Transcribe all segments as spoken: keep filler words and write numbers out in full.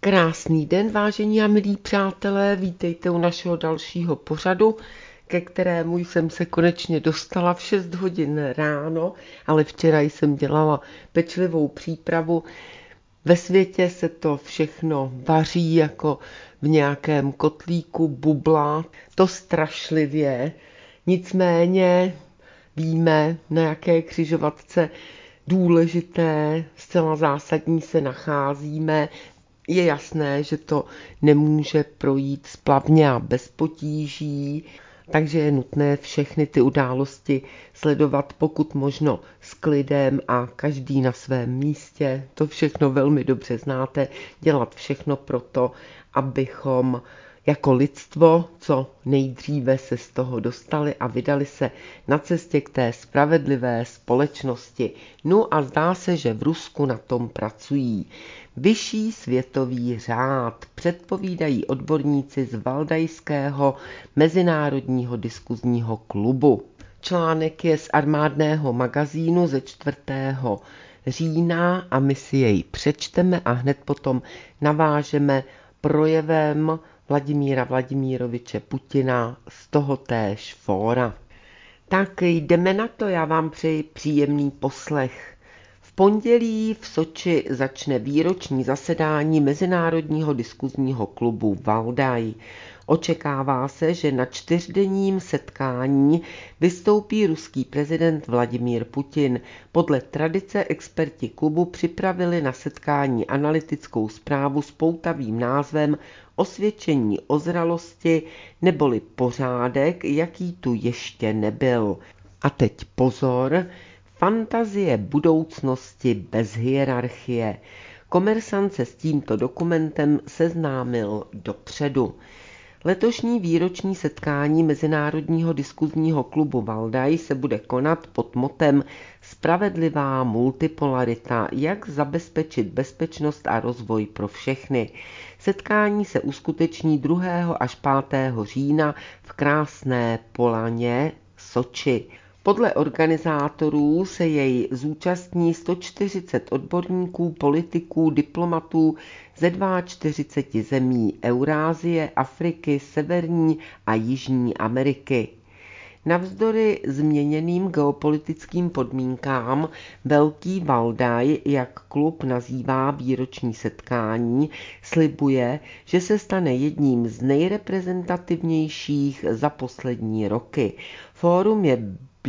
Krásný den, vážení a milí přátelé, vítejte u našeho dalšího pořadu, ke kterému jsem se konečně dostala v šest hodin ráno, ale včera jsem dělala pečlivou přípravu. Ve světě se to všechno vaří jako v nějakém kotlíku, bublá, to strašlivě, nicméně víme, na jaké křižovatce důležité, zcela zásadní se nacházíme. Je jasné, že to nemůže projít splavně a bez potíží, takže je nutné všechny ty události sledovat pokud možno s klidem a každý na svém místě. To všechno velmi dobře znáte, dělat všechno pro to, abychom jako lidstvo co nejdříve se z toho dostali a vydali se na cestě k té spravedlivé společnosti. No a zdá se, že v Rusku na tom pracují. Vyšší světový řád, předpovídají odborníci z Valdajského mezinárodního diskuzního klubu. Článek je z armádného magazínu ze čtvrtého října a my si jej přečteme a hned potom navážeme projevem Vladimíra Vladimíroviče Putina z toho též fóra. Tak jdeme na to, já vám přeji příjemný poslech. V pondělí v Soči začne výroční zasedání Mezinárodního diskuzního klubu Valdaj. Očekává se, že na čtyřdenním setkání vystoupí ruský prezident Vladimír Putin. Podle tradice experti klubu připravili na setkání analytickou zprávu s poutavým názvem Osvědčení o zralosti neboli pořádek, jaký tu ještě nebyl. A teď pozor, fantazie budoucnosti bez hierarchie. Komersant se s tímto dokumentem seznámil dopředu. Letošní výroční setkání Mezinárodního diskuzního klubu Valdaj se bude konat pod motem Spravedlivá multipolarita, jak zabezpečit bezpečnost a rozvoj pro všechny. Setkání se uskuteční druhého až pátého října v krásné Polaně Soči. Podle organizátorů se jej zúčastní sto čtyřicet odborníků, politiků, diplomatů ze čtyřiceti dvou zemí Eurázie, Afriky, Severní a Jižní Ameriky. Navzdory změněným geopolitickým podmínkám Velký Valdaj, jak klub nazývá výroční setkání, slibuje, že se stane jedním z nejreprezentativnějších za poslední roky. Fórum je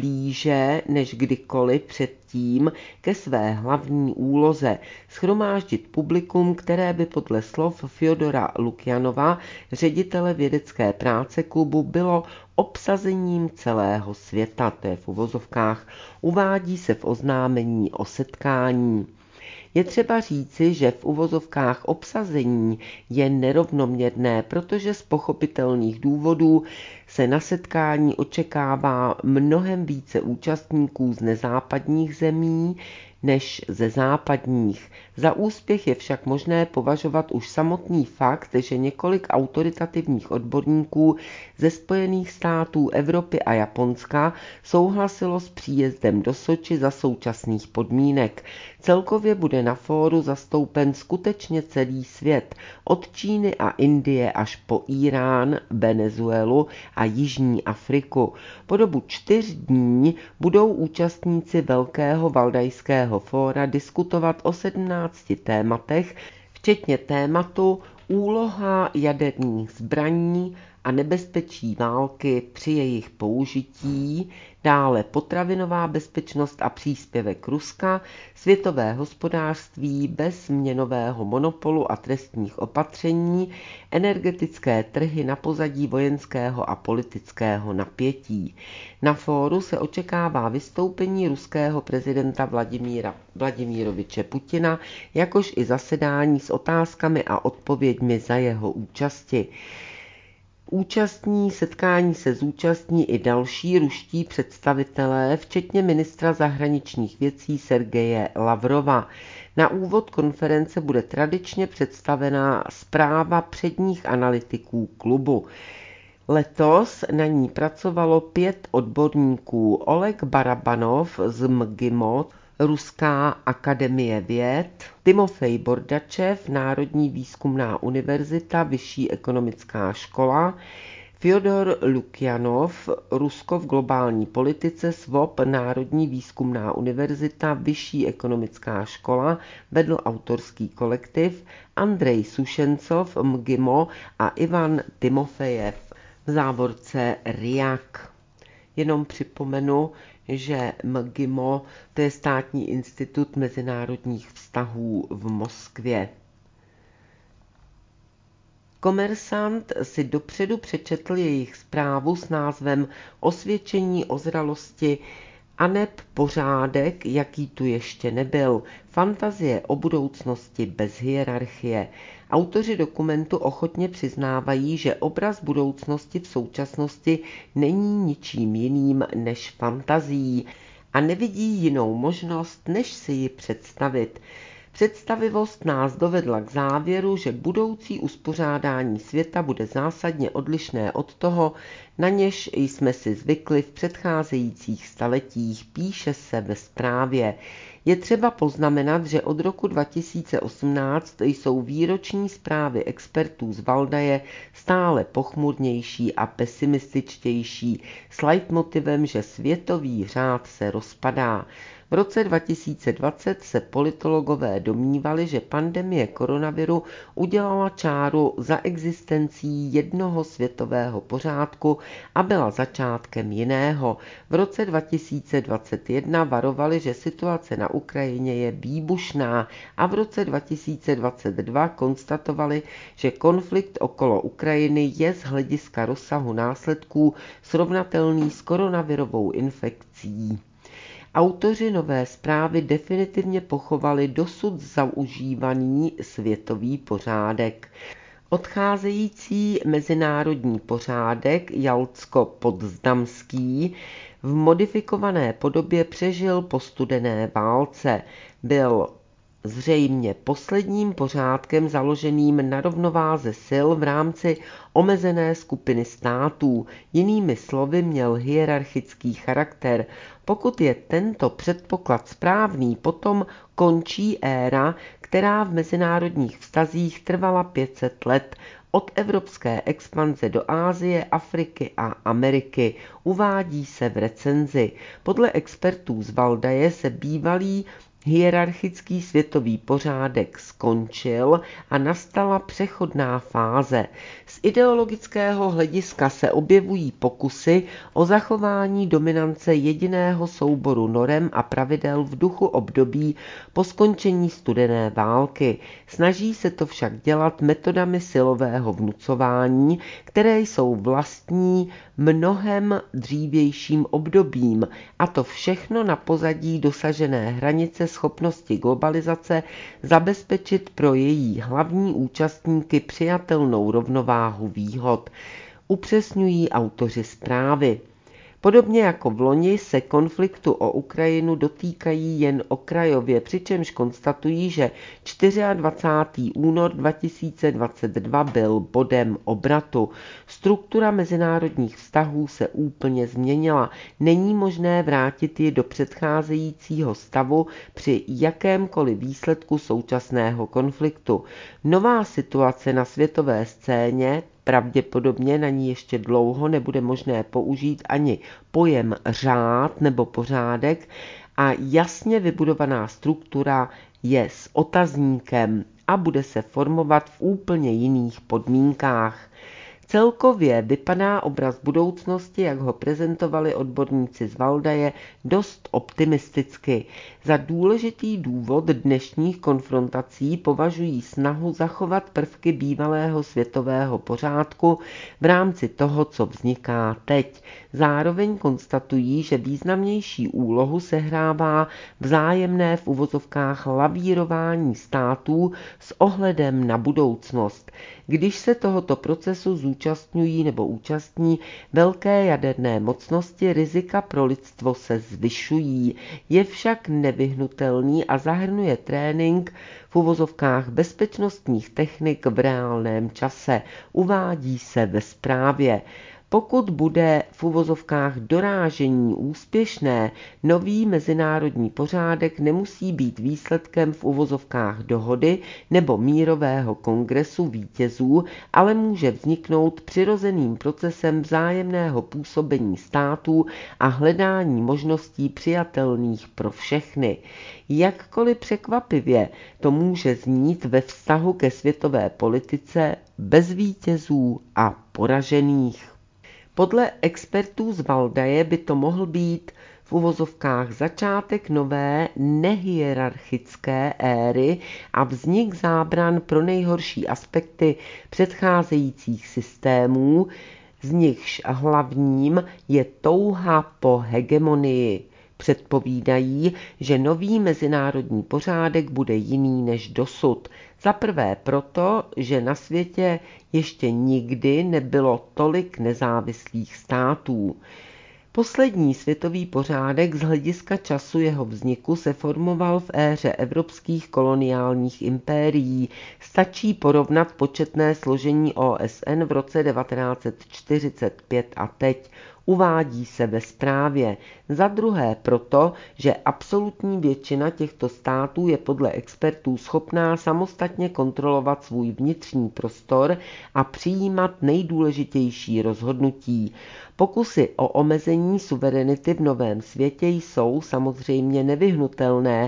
blíže než kdykoliv předtím ke své hlavní úloze shromáždit publikum, které by podle slov Fjodora Lukjanova, ředitele vědecké práce klubu, bylo obsazením celého světa, to je v uvozovkách, uvádí se v oznámení o setkání. Je třeba říci, že v uvozovkách obsazení je nerovnoměrné, protože z pochopitelných důvodů se na setkání očekává mnohem více účastníků z nezápadních zemí než ze západních. Za úspěch je však možné považovat už samotný fakt, že několik autoritativních odborníků ze Spojených států, Evropy a Japonska souhlasilo s příjezdem do Soči za současných podmínek. Celkově bude na fóru zastoupen skutečně celý svět, od Číny a Indie až po Írán, Venezuelu a Jižní Afriku. Po dobu čtyř dní budou účastníci Velkého valdajského fóra diskutovat o sedmnácti tématech, včetně tématu úloha jaderných zbraní a nebezpečí války při jejich použití, dále potravinová bezpečnost a příspěvek Ruska, světové hospodářství bez měnového monopolu a trestních opatření, energetické trhy na pozadí vojenského a politického napětí. Na fóru se očekává vystoupení ruského prezidenta Vladimíra Vladimíroviče Putina, jakož i zasedání s otázkami a odpověďmi za jeho účasti. Účastní setkání se zúčastní i další ruští představitelé, včetně ministra zahraničních věcí Sergeje Lavrova. Na úvod konference bude tradičně představená zpráva předních analytiků klubu. Letos na ní pracovalo pět odborníků: Oleg Barabanov z MGIMO, Ruská akademie věd, Timofej Bordačev, Národní výzkumná univerzita, Vyšší ekonomická škola, Fjodor Lukjanov, Rusko v globální politice, S V O P, Národní výzkumná univerzita, Vyšší ekonomická škola, vedl autorský kolektiv, Andrej Sušencov, M G I M O a Ivan Timofejev, v závorce R I A K. Jenom připomenu, že M G I M O to je Státní institut mezinárodních vztahů v Moskvě. Komersant si dopředu přečetl jejich zprávu s názvem Osvědčení o zralosti aneb pořádek, jaký tu ještě nebyl. Fantazie o budoucnosti bez hierarchie. Autoři dokumentu ochotně přiznávají, že obraz budoucnosti v současnosti není ničím jiným než fantazií a nevidí jinou možnost, než si ji představit. Představivost nás dovedla k závěru, že budoucí uspořádání světa bude zásadně odlišné od toho, na něž jsme si zvykli v předcházejících staletích, píše se ve zprávě. Je třeba poznamenat, že od roku dva tisíce osmnáct jsou výroční zprávy expertů z Valdaje stále pochmurnější a pesimističtější, s leitmotivem, že světový řád se rozpadá. V roce dva tisíce dvacet se politologové domnívali, že pandemie koronaviru udělala čáru za existencí jednoho světového pořádku a byla začátkem jiného. V roce dva tisíce dvacet jedna varovali, že situace na Ukrajině je výbušná a v roce dva tisíce dvacet dva konstatovali, že konflikt okolo Ukrajiny je z hlediska rozsahu následků srovnatelný s koronavirovou infekcí. Autoři nové zprávy definitivně pochovali dosud zaužívaný světový pořádek. Odcházející mezinárodní pořádek Jaltsko-Potsdamský v modifikované podobě přežil po studené válce. Byl zřejmě posledním pořádkem založeným na rovnováze sil v rámci omezené skupiny států. Jinými slovy měl hierarchický charakter. Pokud je tento předpoklad správný, potom končí éra, která v mezinárodních vztazích trvala pět set let, od evropské expanze do Asie, Afriky a Ameriky, uvádí se v recenzi. Podle expertů z Valdaje se bývalý hierarchický světový pořádek skončil a nastala přechodná fáze. Z ideologického hlediska se objevují pokusy o zachování dominance jediného souboru norem a pravidel v duchu období po skončení studené války. Snaží se to však dělat metodami silového vnucování, které jsou vlastní mnohem dřívějším obdobím, a to všechno na pozadí dosažené hranice schopnosti globalizace zabezpečit pro její hlavní účastníky přijatelnou rovnováhu výhod, upřesňují autoři zprávy. Podobně jako v loni se konfliktu o Ukrajinu dotýkají jen okrajově, přičemž konstatují, že dvacátého čtvrtého února dva tisíce dvacet dva byl bodem obratu. Struktura mezinárodních vztahů se úplně změnila. Není možné vrátit ji do předcházejícího stavu při jakémkoliv výsledku současného konfliktu. Nová situace na světové scéně, pravděpodobně na ní ještě dlouho nebude možné použít ani pojem řád nebo pořádek a jasně vybudovaná struktura je s otazníkem a bude se formovat v úplně jiných podmínkách. Celkově vypadá obraz budoucnosti, jak ho prezentovali odborníci z Valdaje, dost optimisticky. Za důležitý důvod dnešních konfrontací považují snahu zachovat prvky bývalého světového pořádku v rámci toho, co vzniká teď. Zároveň konstatují, že významnější úlohu sehrává vzájemné v uvozovkách lavírování států s ohledem na budoucnost. Když se tohoto procesu zúčastňují nebo účastní velké jaderné mocnosti, rizika pro lidstvo se zvyšují. Je však nevyhnutelný a zahrnuje trénink v uvozovkách bezpečnostních technik v reálném čase, uvádí se ve zprávě. Pokud bude v uvozovkách dorážení úspěšné, nový mezinárodní pořádek nemusí být výsledkem v uvozovkách dohody nebo mírového kongresu vítězů, ale může vzniknout přirozeným procesem vzájemného působení států a hledání možností přijatelných pro všechny. Jakkoliv překvapivě to může znít ve vztahu ke světové politice bez vítězů a poražených. Podle expertů z Valdaje by to mohl být v uvozovkách začátek nové nehierarchické éry a vznik zábran pro nejhorší aspekty předcházejících systémů, z nichž hlavním je touha po hegemonii. Předpovídají, že nový mezinárodní pořádek bude jiný než dosud. Za prvé proto, že na světě ještě nikdy nebylo tolik nezávislých států. Poslední světový pořádek z hlediska času jeho vzniku se formoval v éře evropských koloniálních impérií. Stačí porovnat početné složení O S N v roce devatenáct set čtyřicet pět a teď. Uvádí se ve zprávě. Za druhé proto, že absolutní většina těchto států je podle expertů schopná samostatně kontrolovat svůj vnitřní prostor a přijímat nejdůležitější rozhodnutí. Pokusy o omezení suverenity v novém světě jsou samozřejmě nevyhnutelné,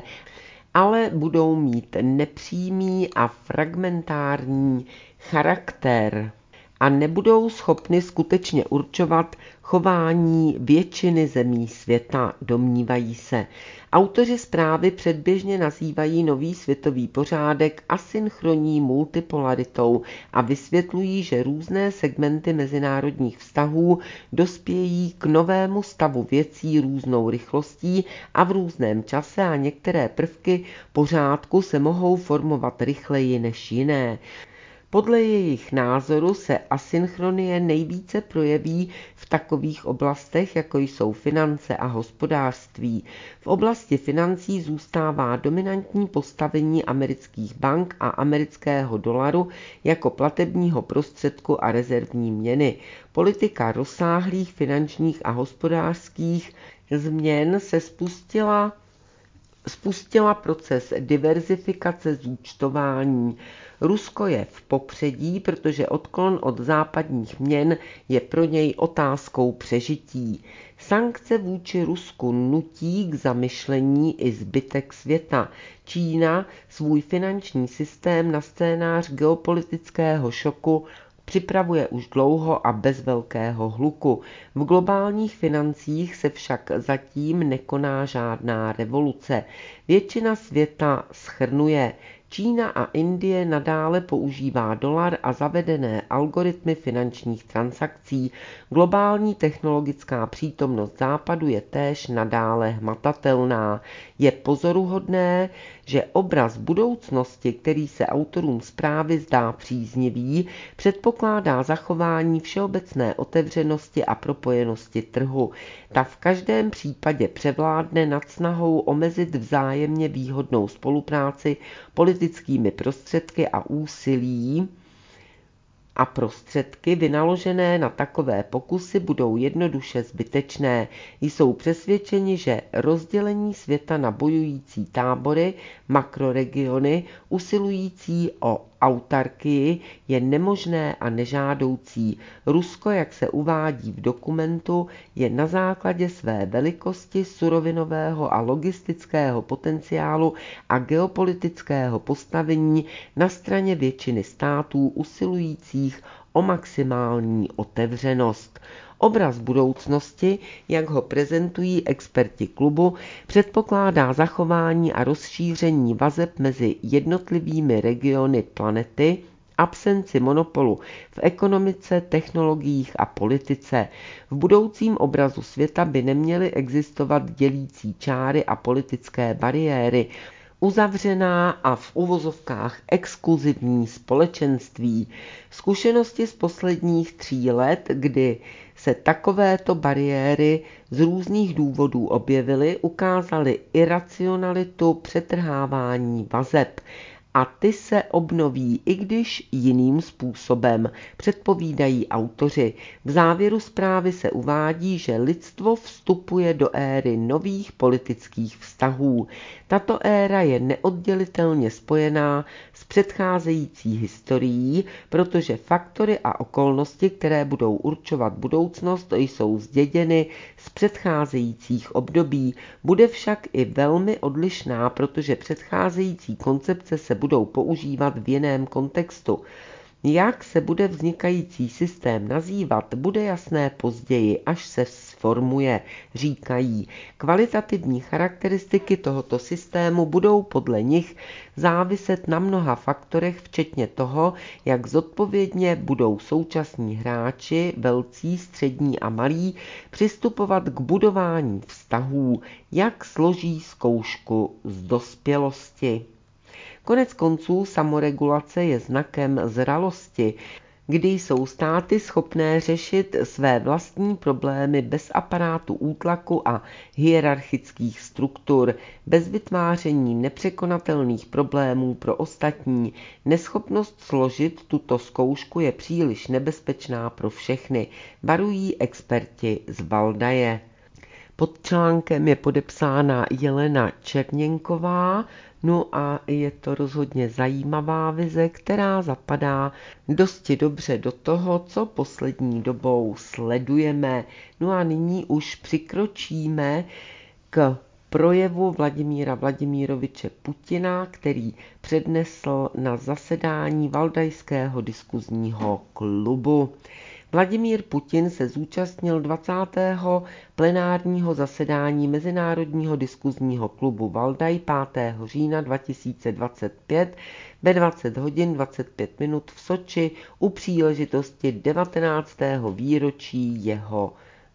ale budou mít nepřímý a fragmentární charakter a nebudou schopny skutečně určovat chování většiny zemí světa, domnívají se. Autoři zprávy předběžně nazývají nový světový pořádek asynchronní multipolaritou a vysvětlují, že různé segmenty mezinárodních vztahů dospějí k novému stavu věcí různou rychlostí a v různém čase a některé prvky pořádku se mohou formovat rychleji než jiné. Podle jejich názoru se asynchronie nejvíce projeví v takových oblastech, jako jsou finance a hospodářství. V oblasti financí zůstává dominantní postavení amerických bank a amerického dolaru jako platebního prostředku a rezervní měny. Politika rozsáhlých finančních a hospodářských změn se spustila, spustila proces diverzifikace zúčtování. Rusko je v popředí, protože odklon od západních měn je pro něj otázkou přežití. Sankce vůči Rusku nutí k zamyšlení i zbytek světa. Čína svůj finanční systém na scénář geopolitického šoku připravuje už dlouho a bez velkého hluku. V globálních financích se však zatím nekoná žádná revoluce. Většina světa schrnuje. Čína a Indie nadále používá dolar a zavedené algoritmy finančních transakcí. Globální technologická přítomnost Západu je též nadále hmatatelná. Je pozoruhodné, že obraz budoucnosti, který se autorům zprávy zdá příznivý, předpokládá zachování všeobecné otevřenosti a propojenosti trhu. Ta v každém případě převládne nad snahou omezit vzájemně výhodnou spolupráci politickými prostředky a úsilí a prostředky vynaložené na takové pokusy budou jednoduše zbytečné. Jsou přesvědčeni, že rozdělení světa na bojující tábory, makroregiony, usilující o autarkii je nemožné a nežádoucí. Rusko, jak se uvádí v dokumentu, je na základě své velikosti, surovinového a logistického potenciálu a geopolitického postavení na straně většiny států usilujících o maximální otevřenost. Obraz budoucnosti, jak ho prezentují experti klubu, předpokládá zachování a rozšíření vazeb mezi jednotlivými regiony planety, absenci monopolu v ekonomice, technologiích a politice. V budoucím obrazu světa by neměly existovat dělící čáry a politické bariéry, uzavřená a v uvozovkách exkluzivní společenství. Zkušenosti z posledních tří let, kdy se takovéto bariéry z různých důvodů objevily, ukázaly iracionalitu přetrhávání vazeb. a ty se obnoví, i když jiným způsobem, předpovídají autoři. V závěru zprávy se uvádí, že lidstvo vstupuje do éry nových politických vztahů. Tato éra je neoddělitelně spojená s předcházející historií, protože faktory a okolnosti, které budou určovat budoucnost, jsou zděděny z předcházejících období. Bude však i velmi odlišná, protože předcházející koncepce se budou používat v jiném kontextu. Jak se bude vznikající systém nazývat, bude jasné později, až se sformuje, říkají. Kvalitativní charakteristiky tohoto systému budou podle nich záviset na mnoha faktorech, včetně toho, jak zodpovědně budou současní hráči, velcí, střední a malí, přistupovat k budování vztahů, jak složí zkoušku z dospělosti. Konec konců samoregulace je znakem zralosti, kdy jsou státy schopné řešit své vlastní problémy bez aparátu útlaku a hierarchických struktur, bez vytváření nepřekonatelných problémů pro ostatní. Neschopnost složit tuto zkoušku je příliš nebezpečná pro všechny, varují experti z Valdaje. Pod článkem je podepsána Jelena Černěnková, no a je to rozhodně zajímavá vize, která zapadá dosti dobře do toho, co poslední dobou sledujeme. No a nyní už přikročíme k projevu Vladimíra Vladimiroviče Putina, který přednesl na zasedání Valdajského diskuzního klubu. Vladimír Putin se zúčastnil dvacátého plenárního zasedání Mezinárodního diskuzního klubu Valdaj pátého října dva tisíce dvacet pět ve dvacet hodin dvacet pět minut v Soči u příležitosti devatenáctého výročí jeho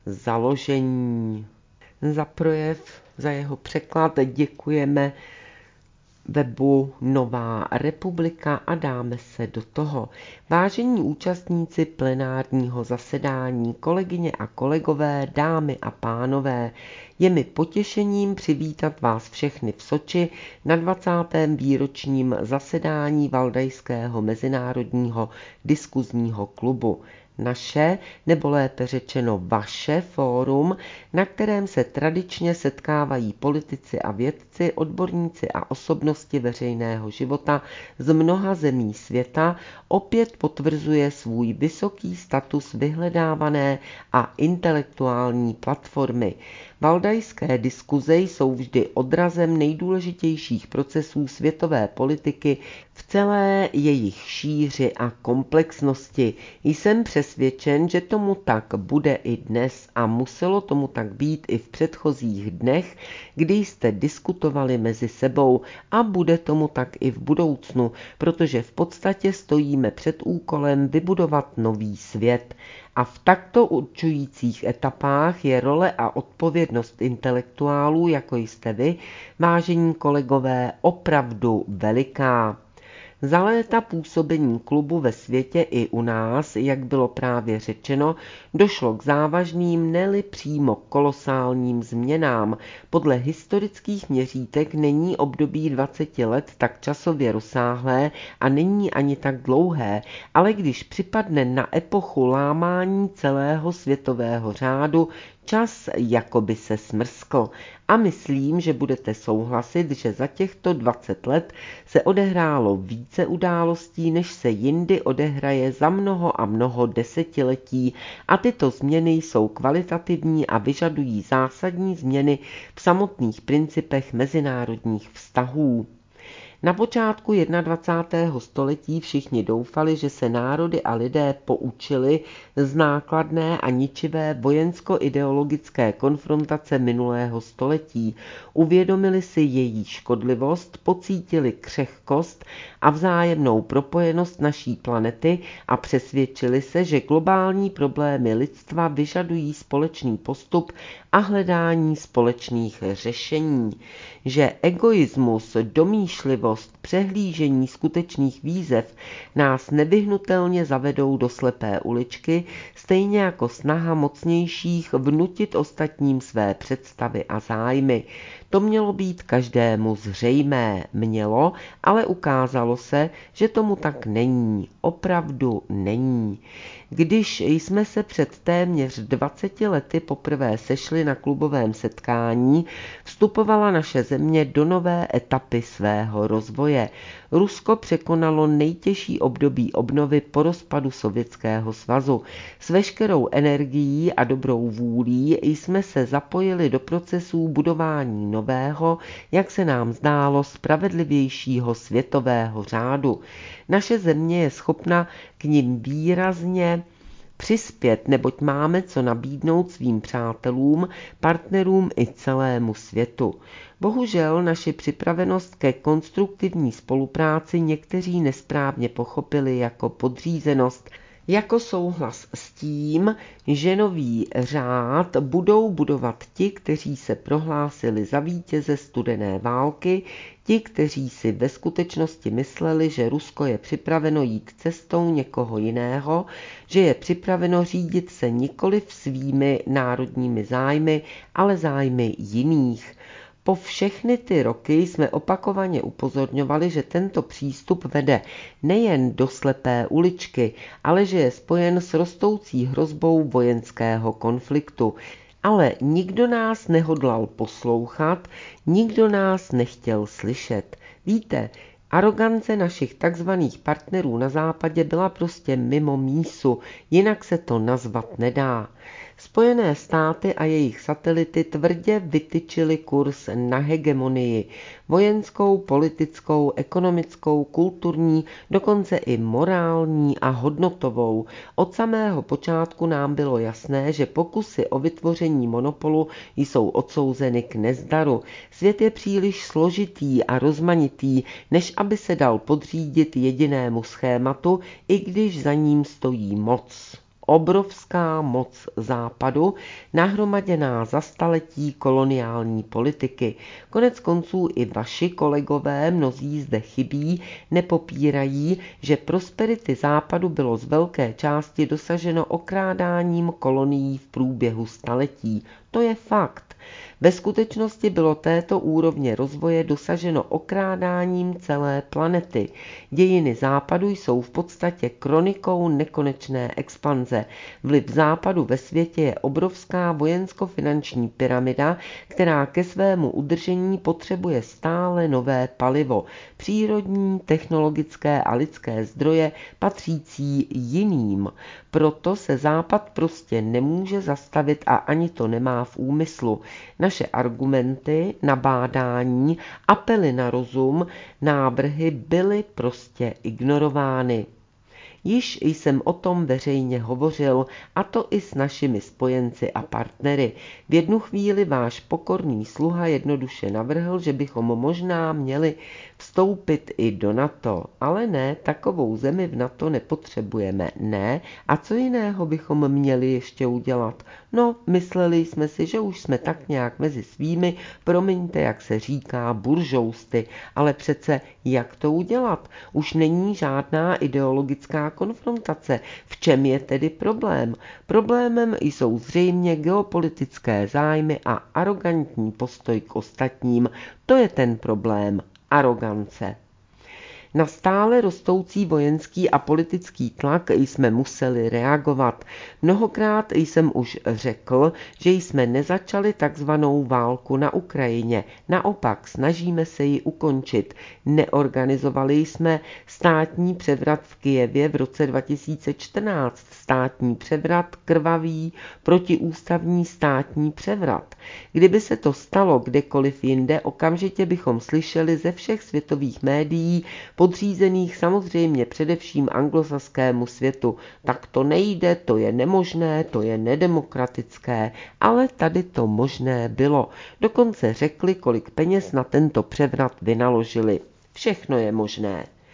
založení. Za projev, za jeho překlad děkujeme webu Nová republika a dáme se do toho. Vážení účastníci plenárního zasedání, kolegyně a kolegové, dámy a pánové, je mi potěšením přivítat vás všechny v Soči na dvacátém výročním zasedání Valdajského mezinárodního diskuzního klubu. Naše, nebo lépe řečeno vaše fórum, na kterém se tradičně setkávají politici a vědci, odborníci a osobnosti veřejného života z mnoha zemí světa, opět potvrzuje svůj vysoký status vyhledávané a intelektuální platformy. Valdajské diskuze jsou vždy odrazem nejdůležitějších procesů světové politiky v celé jejich šíři a komplexnosti. Jsem přesvědčen, že tomu tak bude i dnes a muselo tomu tak být i v předchozích dnech, kdy jste diskutovali mezi sebou, a bude tomu tak i v budoucnu, protože v podstatě stojíme před úkolem vybudovat nový svět. A v takto určujících etapách je role a odpovědnost intelektuálů, jako jste vy, vážení kolegové, opravdu veliká. Za léta působení klubu ve světě i u nás, jak bylo právě řečeno, došlo k závažným, ne-li přímo kolosálním změnám. Podle historických měřítek není období dvaceti let tak časově rozsáhlé a není ani tak dlouhé, ale když připadne na epochu lámání celého světového řádu, čas jakoby se smrskl. A myslím, že budete souhlasit, že za těchto dvacet let se odehrálo více událostí, než se jindy odehraje za mnoho a mnoho desetiletí, a tyto změny jsou kvalitativní a vyžadují zásadní změny v samotných principech mezinárodních vztahů. Na počátku dvacátého prvního století všichni doufali, že se národy a lidé poučili z nákladné a ničivé vojensko-ideologické konfrontace minulého století, uvědomili si její škodlivost, pocítili křehkost a vzájemnou propojenost naší planety a přesvědčili se, že globální problémy lidstva vyžadují společný postup a hledání společných řešení, že egoismus, domýšlivost, trpělivost, přehlížení skutečných výzev nás nevyhnutelně zavedou do slepé uličky, stejně jako snaha mocnějších vnutit ostatním své představy a zájmy. To mělo být každému zřejmé, mělo, ale ukázalo se, že tomu tak není, opravdu není. Když jsme se před téměř dvaceti lety poprvé sešli na klubovém setkání, vstupovala naše země do nové etapy svého rozvoje. Rusko překonalo nejtěžší období obnovy po rozpadu Sovětského svazu. S veškerou energií a dobrou vůlí jsme se zapojili do procesů budování nového, jak se nám zdálo, spravedlivějšího světového řádu. Naše země je schopna k nim výrazně přispět, neboť máme co nabídnout svým přátelům, partnerům i celému světu. Bohužel naši připravenost ke konstruktivní spolupráci někteří nesprávně pochopili jako podřízenost, jako souhlas s tím, že nový řád budou budovat ti, kteří se prohlásili za vítěze studené války, ti, kteří si ve skutečnosti mysleli, že Rusko je připraveno jít cestou někoho jiného, že je připraveno řídit se nikoliv svými národními zájmy, ale zájmy jiných. Po všechny ty roky jsme opakovaně upozorňovali, že tento přístup vede nejen do slepé uličky, ale že je spojen s rostoucí hrozbou vojenského konfliktu. Ale nikdo nás nehodlal poslouchat, nikdo nás nechtěl slyšet. Víte, arogance našich takzvaných partnerů na západě byla prostě mimo mísu, jinak se to nazvat nedá. Spojené státy a jejich satelity tvrdě vytyčili kurz na hegemonii, vojenskou, politickou, ekonomickou, kulturní, dokonce i morální a hodnotovou. Od samého počátku nám bylo jasné, že pokusy o vytvoření monopolu jsou odsouzeny k nezdaru. Svět je příliš složitý a rozmanitý, než aby se dal podřídit jedinému schématu, i když za ním stojí moc. Obrovská moc západu, nahromaděná za staletí koloniální politiky. Konec konců i vaši kolegové, mnozí zde chybí, nepopírají, že prosperity západu bylo z velké části dosaženo okrádáním kolonií v průběhu staletí. To je fakt. Ve skutečnosti bylo této úrovně rozvoje dosaženo okrádáním celé planety. Dějiny západu jsou v podstatě kronikou nekonečné expanze. Vliv západu ve světě je obrovská vojensko-finanční pyramida, která ke svému udržení potřebuje stále nové palivo, přírodní, technologické a lidské zdroje patřící jiným. Proto se západ prostě nemůže zastavit a ani to nemá v úmyslu. Naše argumenty, nabádání, apely na rozum, návrhy byly prostě ignorovány. Již jsem o tom veřejně hovořil, a to i s našimi spojenci a partnery. V jednu chvíli váš pokorný sluha jednoduše navrhl, že bychom možná měli vstoupit i do NATO. Ale ne, takovou zemi v NATO nepotřebujeme, ne. A co jiného bychom měli ještě udělat? No, mysleli jsme si, že už jsme tak nějak mezi svými, promiňte, jak se říká, buržousty, ale přece jak to udělat? Už není žádná ideologická konfrontace. V čem je tedy problém? Problémem jsou zřejmě geopolitické zájmy a arrogantní postoj k ostatním. To je ten problém. Arogance. Na stále rostoucí vojenský a politický tlak jsme museli reagovat. Mnohokrát jsem už řekl, že jsme nezačali takzvanou válku na Ukrajině. Naopak snažíme se ji ukončit. Neorganizovali jsme státní převrat v Kyjevě v roce dva tisíce čtrnáct. Státní převrat, krvavý, protiústavní státní převrat. Kdyby se to stalo kdekoliv jinde, okamžitě bychom slyšeli ze všech světových médií, podřízených samozřejmě především anglosaskému světu. Tak to nejde, to je nemožné, to je nedemokratické, ale tady to možné bylo. Dokonce řekli, kolik peněz na tento převrat vynaložili. Všechno je možné.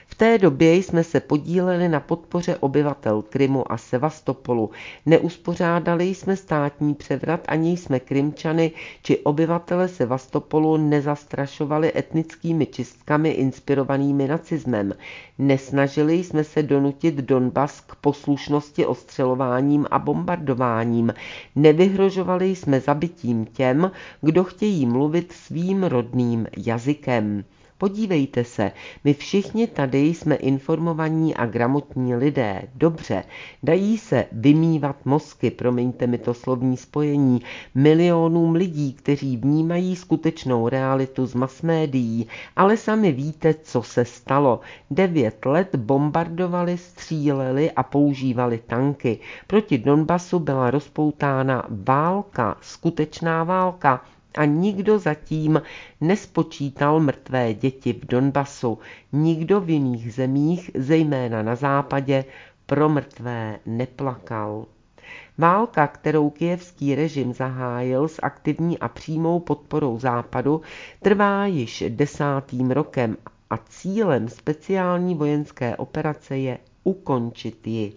V té době jsme se podíleli na podpoře obyvatel Krymu a Sevastopolu. Neuspořádali jsme státní převrat, ani jsme Krymčany či obyvatele Sevastopolu nezastrašovali etnickými čistkami inspirovanými nacismem. Nesnažili jsme se donutit Donbas k poslušnosti ostřelováním a bombardováním. Nevyhrožovali jsme zabitím těm, kdo chtějí mluvit svým rodným jazykem. Podívejte se, my všichni tady jsme informovaní a gramotní lidé, dobře, dají se vymývat mozky, promiňte mi to slovní spojení, milionům lidí, kteří vnímají skutečnou realitu z masmédií, ale sami víte, co se stalo. Devět let bombardovali, stříleli a používali tanky. Proti Donbasu byla rozpoutána válka, skutečná válka. A nikdo zatím nespočítal mrtvé děti v Donbasu. Nikdo v jiných zemích, zejména na západě, pro mrtvé neplakal. Válka, kterou kyjevský režim zahájil s aktivní a přímou podporou Západu, trvá již desátým rokem a cílem speciální vojenské operace je ukončit ji.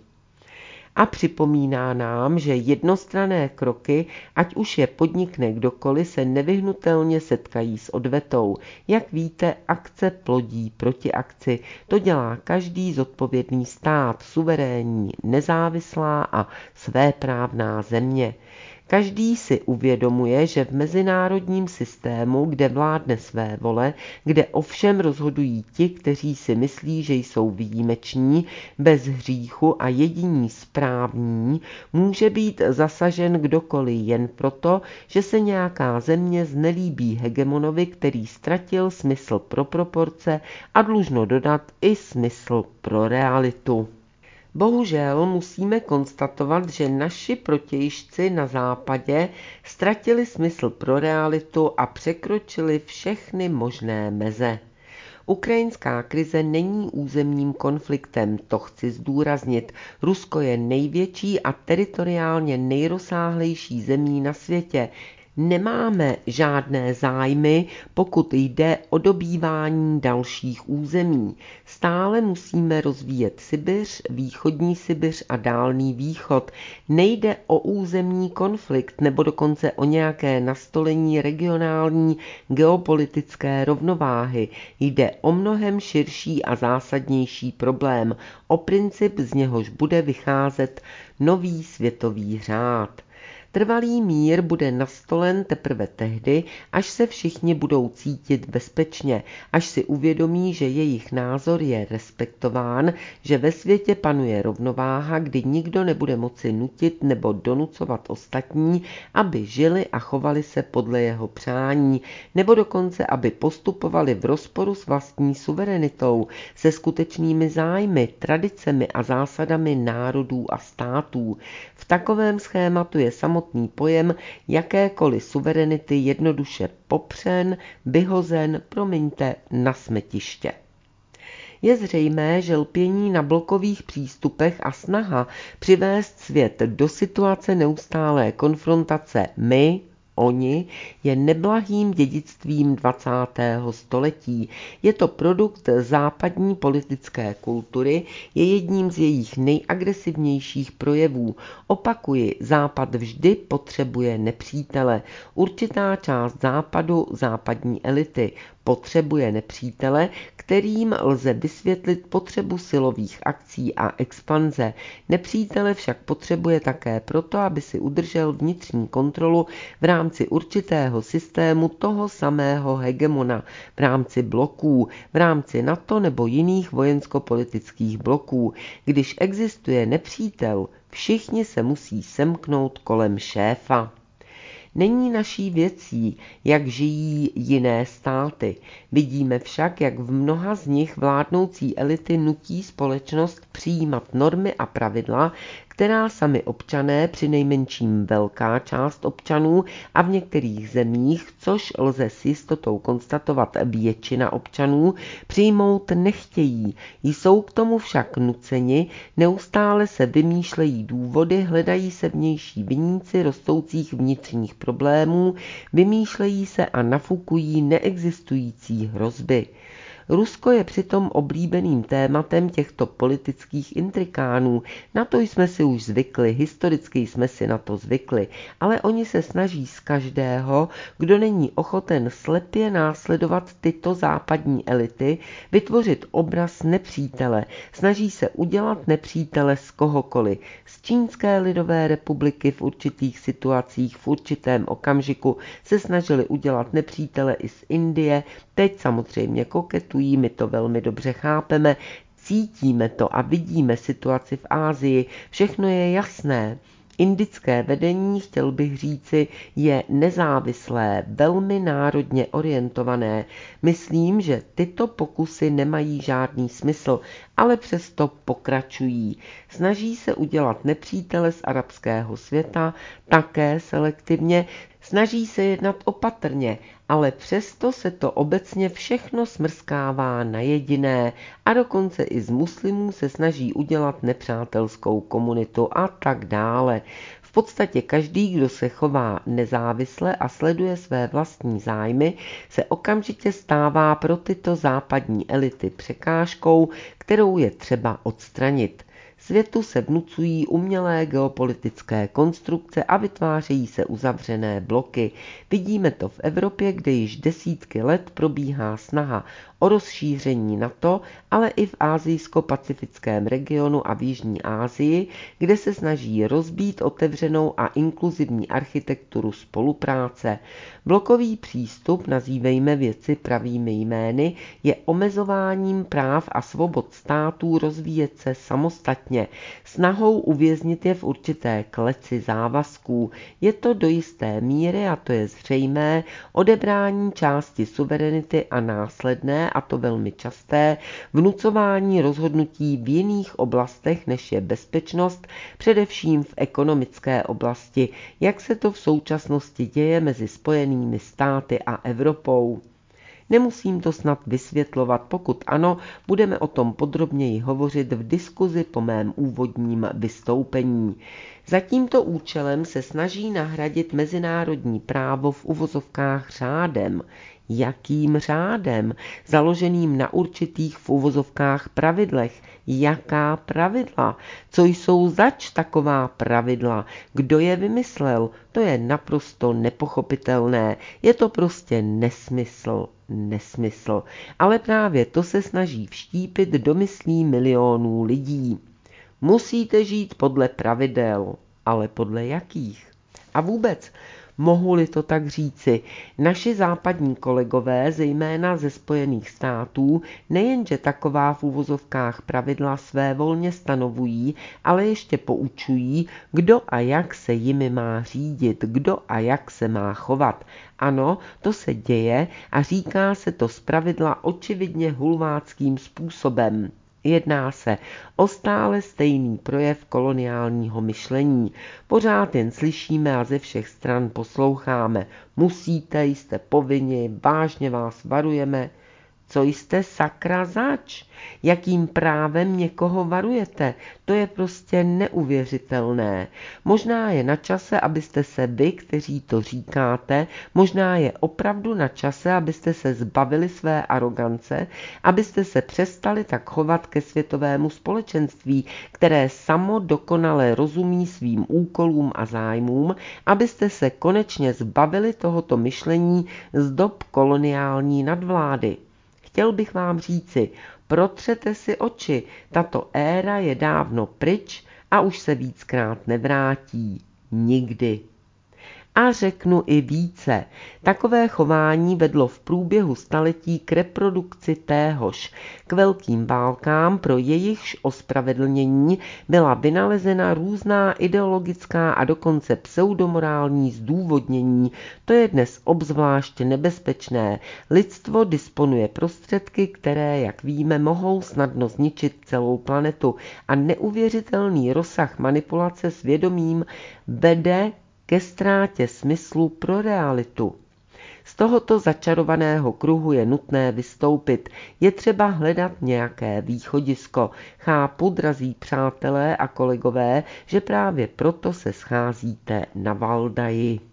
A připomíná nám, že jednostranné kroky, ať už je podnikne kdokoliv, se nevyhnutelně setkají s odvetou. Jak víte, akce plodí protiakci. To dělá každý zodpovědný stát, suverénní, nezávislá a svéprávná země. Každý si uvědomuje, že v mezinárodním systému, kde vládne své vole, kde ovšem rozhodují ti, kteří si myslí, že jsou výjimeční, bez hříchu a jediní správní, může být zasažen kdokoliv jen proto, že se nějaká země znelíbí hegemonovi, který ztratil smysl pro proporce a dlužno dodat i smysl pro realitu. Bohužel musíme konstatovat, že naši protějšci na západě ztratili smysl pro realitu a překročili všechny možné meze. Ukrajinská krize není územním konfliktem, to chci zdůraznit. Rusko je největší a teritoriálně nejrozsáhlejší zemí na světě. Nemáme žádné zájmy, pokud jde o dobývání dalších území. Stále musíme rozvíjet Sibiř, východní Sibiř a Dálný východ. Nejde o územní konflikt nebo dokonce o nějaké nastolení regionální geopolitické rovnováhy. Jde o mnohem širší a zásadnější problém, o princip, z něhož bude vycházet nový světový řád. Trvalý mír bude nastolen teprve tehdy, až se všichni budou cítit bezpečně, až si uvědomí, že jejich názor je respektován, že ve světě panuje rovnováha, kdy nikdo nebude moci nutit nebo donucovat ostatní, aby žili a chovali se podle jeho přání, nebo dokonce, aby postupovali v rozporu s vlastní suverenitou, se skutečnými zájmy, tradicemi a zásadami národů a států. V takovém schématu je samotný pojem jakékoliv suverenity jednoduše popřen, vyhozen, promiňte, na smetiště. Je zřejmé, že lpění na blokových přístupech a snaha přivést svět do situace neustálé konfrontace my, oni, je neblahým dědictvím dvacátého století. Je to produkt západní politické kultury, je jedním z jejich nejagresivnějších projevů. Opakuji, Západ vždy potřebuje nepřítele. Určitá část Západu, západní elity, potřebuje nepřítele, kterým lze vysvětlit potřebu silových akcí a expanze. Nepřítele však potřebuje také proto, aby si udržel vnitřní kontrolu v rámci určitého systému toho samého hegemona, v rámci bloků, v rámci NATO nebo jiných vojensko-politických bloků. Když existuje nepřítel, všichni se musí semknout kolem šéfa. Není naší věcí, jak žijí jiné státy. Vidíme však, jak v mnoha z nich vládnoucí elity nutí společnost přijímat normy a pravidla, která sami občané, přinejmenším velká část občanů a v některých zemích, což lze s jistotou konstatovat většina občanů, přijmout nechtějí. Jsou k tomu však nuceni, neustále se vymýšlejí důvody, hledají se vnější viníci rostoucích vnitřních problémů, vymýšlejí se a nafukují neexistující hrozby. Rusko je přitom oblíbeným tématem těchto politických intrikánů. Na to jsme si už zvykli, historicky jsme si na to zvykli, ale oni se snaží z každého, kdo není ochoten slepě následovat tyto západní elity, vytvořit obraz nepřítele. Snaží se udělat nepřítele z kohokoliv. Z Čínské lidové republiky v určitých situacích, v určitém okamžiku se snažili udělat nepřítele i z Indie. Teď samozřejmě koketují, my to velmi dobře chápeme, cítíme to a vidíme situaci v Asii. Všechno je jasné. Indické vedení, chtěl bych říci, je nezávislé, velmi národně orientované. Myslím, že tyto pokusy nemají žádný smysl, ale přesto pokračují. Snaží se udělat nepřítele z arabského světa, také selektivně, snaží se jednat opatrně, ale přesto se to obecně všechno smrskává na jediné a dokonce i z muslimů se snaží udělat nepřátelskou komunitu a tak dále. V podstatě každý, kdo se chová nezávisle a sleduje své vlastní zájmy, se okamžitě stává pro tyto západní elity překážkou, kterou je třeba odstranit. Světu se vnucují umělé geopolitické konstrukce a vytvářejí se uzavřené bloky. Vidíme to v Evropě, kde již desítky let probíhá snaha o rozšíření NATO, ale i v asijsko-pacifickém regionu a v Jižní Asii, kde se snaží rozbít otevřenou a inkluzivní architekturu spolupráce. Blokový přístup, nazývejme věci pravými jmény, je omezováním práv a svobod států rozvíjet se samostatně, snahou uvěznit je v určité kleci závazků. Je to do jisté míry, a to je zřejmé, odebrání části suverenity a následné, a to velmi časté, vnucování rozhodnutí v jiných oblastech, než je bezpečnost, především v ekonomické oblasti, jak se to v současnosti děje mezi Spojenými státy a Evropou. Nemusím to snad vysvětlovat, pokud ano, budeme o tom podrobněji hovořit v diskuzi po mém úvodním vystoupení. Za tímto účelem se snaží nahradit mezinárodní právo v uvozovkách řádem. Jakým řádem? Založeným na určitých v uvozovkách pravidlech. Jaká pravidla? Co jsou zač taková pravidla? Kdo je vymyslel? To je naprosto nepochopitelné. Je to prostě nesmysl. Nesmysl. Ale právě to se snaží vštípit do myslí milionů lidí. Musíte žít podle pravidel. Ale podle jakých? A vůbec, mohu-li to tak říci, naši západní kolegové, zejména ze Spojených států, nejenže taková v uvozovkách pravidla svévolně stanovují, ale ještě poučují, kdo a jak se jimi má řídit, kdo a jak se má chovat. Ano, to se děje a říká se to zpravidla očividně hulváckým způsobem. Jedná se o stále stejný projev koloniálního myšlení. Pořád jen slyšíme a ze všech stran posloucháme. Musíte, jste povinni, vážně vás varujeme. Co jste sakra zač? Jakým právem někoho varujete? To je prostě neuvěřitelné. Možná je na čase, abyste se vy, kteří to říkáte, možná je opravdu na čase, abyste se zbavili své arogance, abyste se přestali tak chovat ke světovému společenství, které samo dokonale rozumí svým úkolům a zájmům, abyste se konečně zbavili tohoto myšlení z dob koloniální nadvlády. Chtěl bych vám říci, protřete si oči, tato éra je dávno pryč a už se víckrát nevrátí. Nikdy. A řeknu i více. Takové chování vedlo v průběhu staletí k reprodukci téhož, k velkým válkám, pro jejichž ospravedlnění byla vynalezena různá ideologická a dokonce pseudomorální zdůvodnění. To je dnes obzvlášť nebezpečné. Lidstvo disponuje prostředky, které, jak víme, mohou snadno zničit celou planetu a neuvěřitelný rozsah manipulace s vědomím vede ke ztrátě smyslu pro realitu. Z tohoto začarovaného kruhu je nutné vystoupit. Je třeba hledat nějaké východisko. Chápu, drazí přátelé a kolegové, že právě proto se scházíte na Valdaji.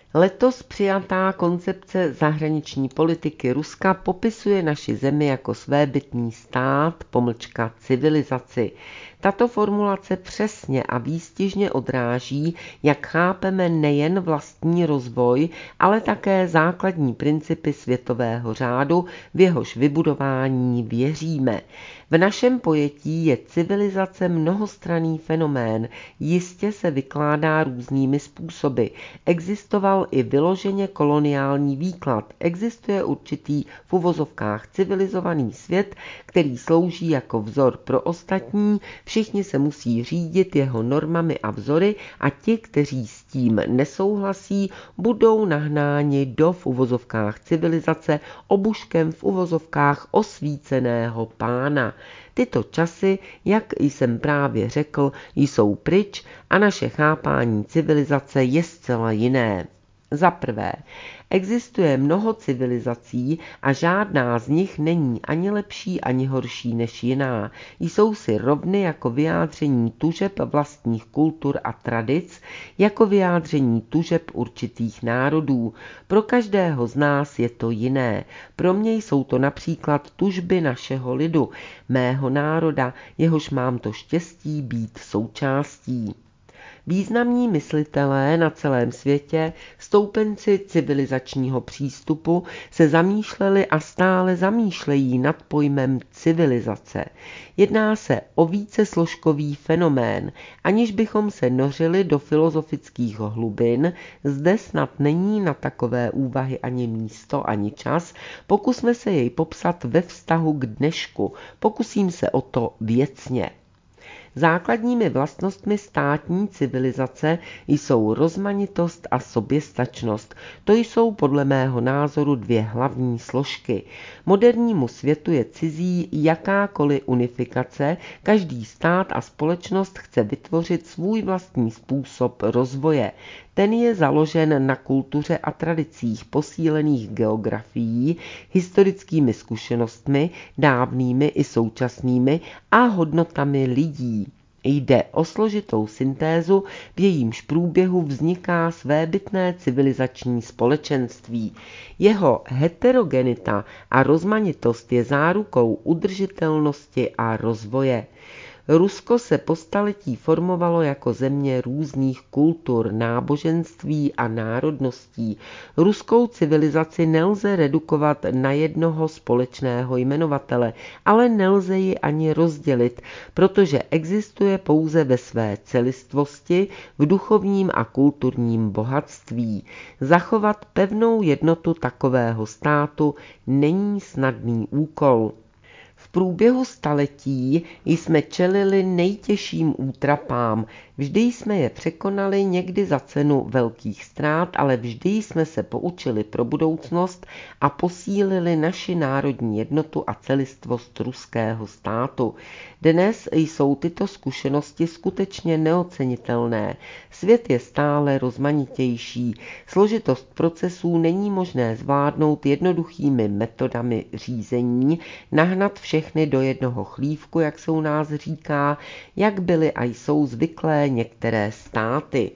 Letos přijatá koncepce zahraniční politiky Ruska popisuje naši zemi jako svébytný stát, pomlčka civilizaci. Tato formulace přesně a výstižně odráží, jak chápeme nejen vlastní rozvoj, ale také základní principy světového řádu, v jehož vybudování věříme. V našem pojetí je civilizace mnohostranný fenomén, jistě se vykládá různými způsoby. Existoval i vyloženě koloniální výklad. Existuje určitý v uvozovkách civilizovaný svět, který slouží jako vzor pro ostatní, všichni se musí řídit jeho normami a vzory a ti, kteří s tím nesouhlasí, budou nahnáni do v uvozovkách civilizace obuškem v uvozovkách osvíceného pána. Tyto časy, jak jsem právě řekl, jsou pryč a naše chápání civilizace je zcela jiné. Za prvé, existuje mnoho civilizací a žádná z nich není ani lepší, ani horší než jiná. Jsou si rovny jako vyjádření tužeb vlastních kultur a tradic, jako vyjádření tužeb určitých národů. Pro každého z nás je to jiné. Pro mě jsou to například tužby našeho lidu, mého národa, jehož mám to štěstí být součástí. Významní myslitelé na celém světě, stoupenci civilizačního přístupu, se zamýšleli a stále zamýšlejí nad pojmem civilizace. Jedná se o vícesložkový fenomén, aniž bychom se nořili do filozofických hlubin, zde snad není na takové úvahy ani místo, ani čas, pokusme se jej popsat ve vztahu k dnešku, pokusím se o to věcně. Základními vlastnostmi státní civilizace jsou rozmanitost a soběstačnost. To jsou podle mého názoru dvě hlavní složky. Modernímu světu je cizí jakákoliv unifikace, každý stát a společnost chce vytvořit svůj vlastní způsob rozvoje. Ten je založen na kultuře a tradicích posílených geografií, historickými zkušenostmi, dávnými i současnými a hodnotami lidí. Jde o složitou syntézu, v jejímž průběhu vzniká svébytné civilizační společenství. Jeho heterogenita a rozmanitost je zárukou udržitelnosti a rozvoje. Rusko se po staletí formovalo jako země různých kultur, náboženství a národností. Ruskou civilizaci nelze redukovat na jednoho společného jmenovatele, ale nelze ji ani rozdělit, protože existuje pouze ve své celistvosti, v duchovním a kulturním bohatství. Zachovat pevnou jednotu takového státu není snadný úkol. V průběhu staletí jsme čelili nejtěžším útrapám. Vždy jsme je překonali, někdy za cenu velkých ztrát, ale vždy jsme se poučili pro budoucnost a posílili naši národní jednotu a celistvost ruského státu. Dnes jsou tyto zkušenosti skutečně neocenitelné. Svět je stále rozmanitější. Složitost procesů není možné zvládnout jednoduchými metodami řízení, nahnat všechny do jednoho chlívku, jak se u nás říká, jak byly a jsou zvyklé některé státy.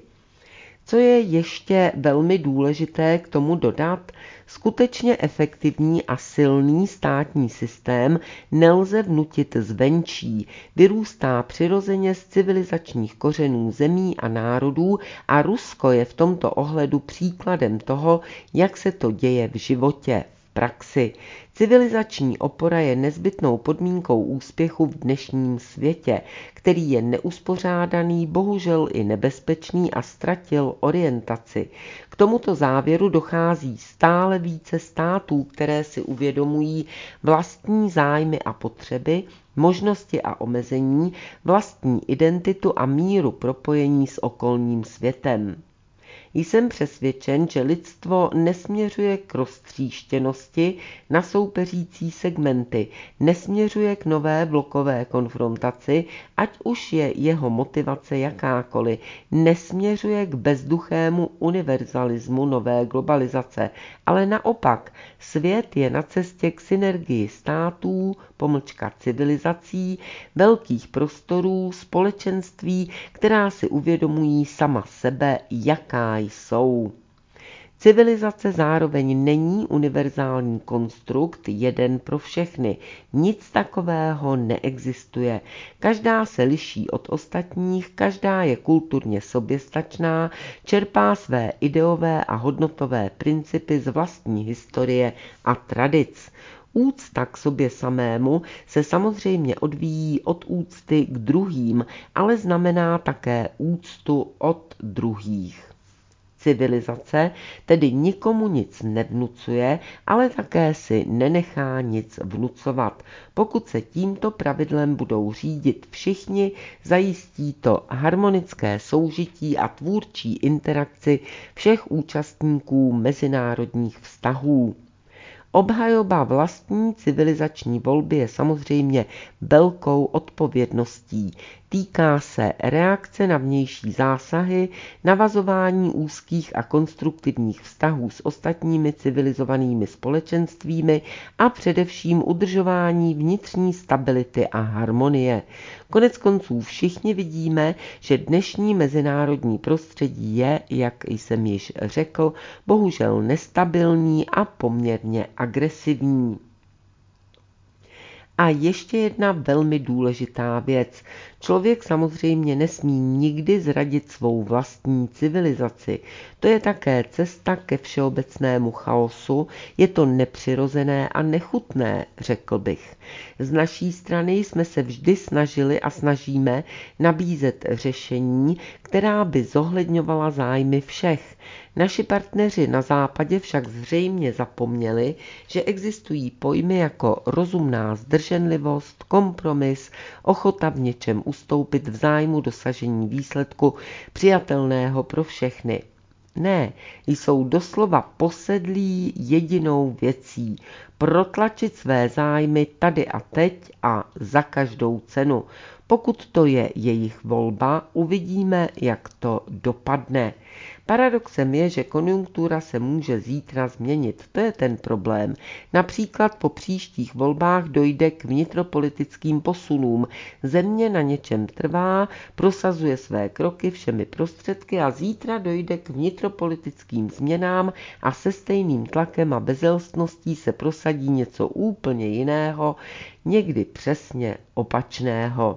Co je ještě velmi důležité k tomu dodat, skutečně efektivní a silný státní systém nelze vnutit zvenčí, vyrůstá přirozeně z civilizačních kořenů zemí a národů a Rusko je v tomto ohledu příkladem toho, jak se to děje v životě. Praxi. Civilizační opora je nezbytnou podmínkou úspěchu v dnešním světě, který je neuspořádaný, bohužel i nebezpečný a ztratil orientaci. K tomuto závěru dochází stále více států, které si uvědomují vlastní zájmy a potřeby, možnosti a omezení, vlastní identitu a míru propojení s okolním světem. Jsem přesvědčen, že lidstvo nesměřuje k roztříštěnosti na soupeřící segmenty, nesměřuje k nové blokové konfrontaci, ať už je jeho motivace jakákoliv, nesměřuje k bezduchému univerzalismu nové globalizace, ale naopak, svět je na cestě k synergii států, pomlčka civilizací, velkých prostorů, společenství, která si uvědomují sama sebe, jaká jsou. Civilizace zároveň není univerzální konstrukt jeden pro všechny. Nic takového neexistuje. Každá se liší od ostatních, každá je kulturně soběstačná, čerpá své ideové a hodnotové principy z vlastní historie a tradic. Úcta k sobě samému se samozřejmě odvíjí od úcty k druhým, ale znamená také úctu od druhých. Civilizace tedy nikomu nic nevnucuje, ale také si nenechá nic vnucovat. Pokud se tímto pravidlem budou řídit všichni, zajistí to harmonické soužití a tvůrčí interakci všech účastníků mezinárodních vztahů. Obhajoba vlastní civilizační volby je samozřejmě velkou odpovědností. Týká se reakce na vnější zásahy, navazování úzkých a konstruktivních vztahů s ostatními civilizovanými společenstvími a především udržování vnitřní stability a harmonie. Konec konců všichni vidíme, že dnešní mezinárodní prostředí je, jak jsem již řekl, bohužel nestabilní a poměrně agresivní. A ještě jedna velmi důležitá věc. Člověk samozřejmě nesmí nikdy zradit svou vlastní civilizaci. To je také cesta ke všeobecnému chaosu, je to nepřirozené a nechutné, řekl bych. Z naší strany jsme se vždy snažili a snažíme nabízet řešení, která by zohledňovala zájmy všech. Naši partneři na západě však zřejmě zapomněli, že existují pojmy jako rozumná zdrženlivost, kompromis, ochota v něčem ustoupit v zájmu dosažení výsledku přijatelného pro všechny. Ne, jsou doslova posedlí jedinou věcí, protlačit své zájmy tady a teď a za každou cenu. Pokud to je jejich volba, uvidíme, jak to dopadne. Paradoxem je, že konjunktura se může zítra změnit. To je ten problém. Například po příštích volbách dojde k vnitropolitickým posunům. Země na něčem trvá, prosazuje své kroky všemi prostředky a zítra dojde k vnitropolitickým změnám a se stejným tlakem a bezelstností se prosadí něco úplně jiného, někdy přesně opačného.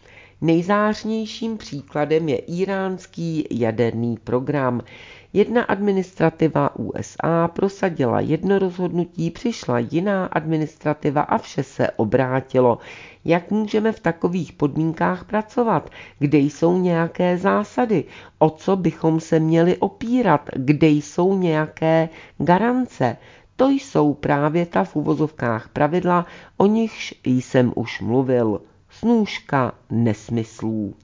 Nejzářnějším příkladem je íránský jaderný program. Jedna administrativa U S A prosadila jedno rozhodnutí, přišla jiná administrativa a vše se obrátilo. Jak můžeme v takových podmínkách pracovat? Kde jsou nějaké zásady? O co bychom se měli opírat? Kde jsou nějaké garance? To jsou právě ta v uvozovkách pravidla, o nichž jsem už mluvil. Snůška nesmyslů.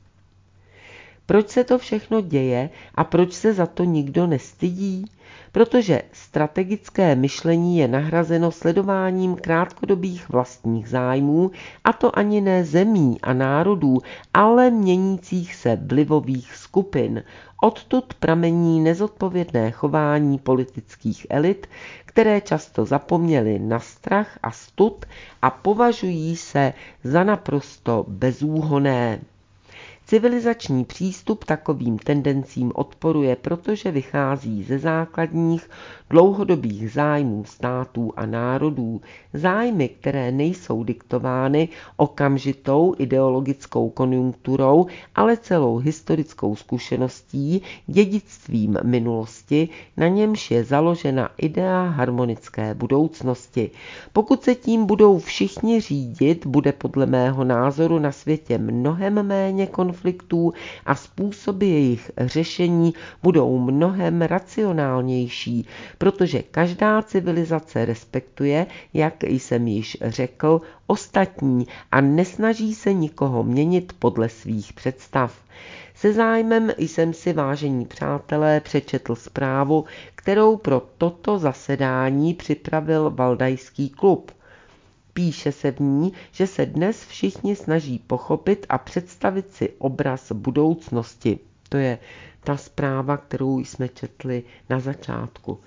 Proč se to všechno děje a proč se za to nikdo nestydí? Protože strategické myšlení je nahrazeno sledováním krátkodobých vlastních zájmů, a to ani ne zemí a národů, ale měnících se vlivových skupin. Odtud pramení nezodpovědné chování politických elit, které často zapomněly na strach a stud a považují se za naprosto bezúhonné. Civilizační přístup takovým tendencím odporuje, protože vychází ze základních dlouhodobých zájmů států a národů, zájmy, které nejsou diktovány okamžitou ideologickou konjunkturou, ale celou historickou zkušeností, dědictvím minulosti, na němž je založena idea harmonické budoucnosti. Pokud se tím budou všichni řídit, bude podle mého názoru na světě mnohem méně konfliktů a způsoby jejich řešení budou mnohem racionálnější, protože každá civilizace respektuje, jak jsem již řekl, ostatní a nesnaží se nikoho měnit podle svých představ. Se zájmem jsem si, vážení přátelé, přečetl zprávu, kterou pro toto zasedání připravil Valdajský klub. Píše se v ní, že se dnes všichni snaží pochopit a představit si obraz budoucnosti. To je ta zpráva, kterou jsme četli na začátku.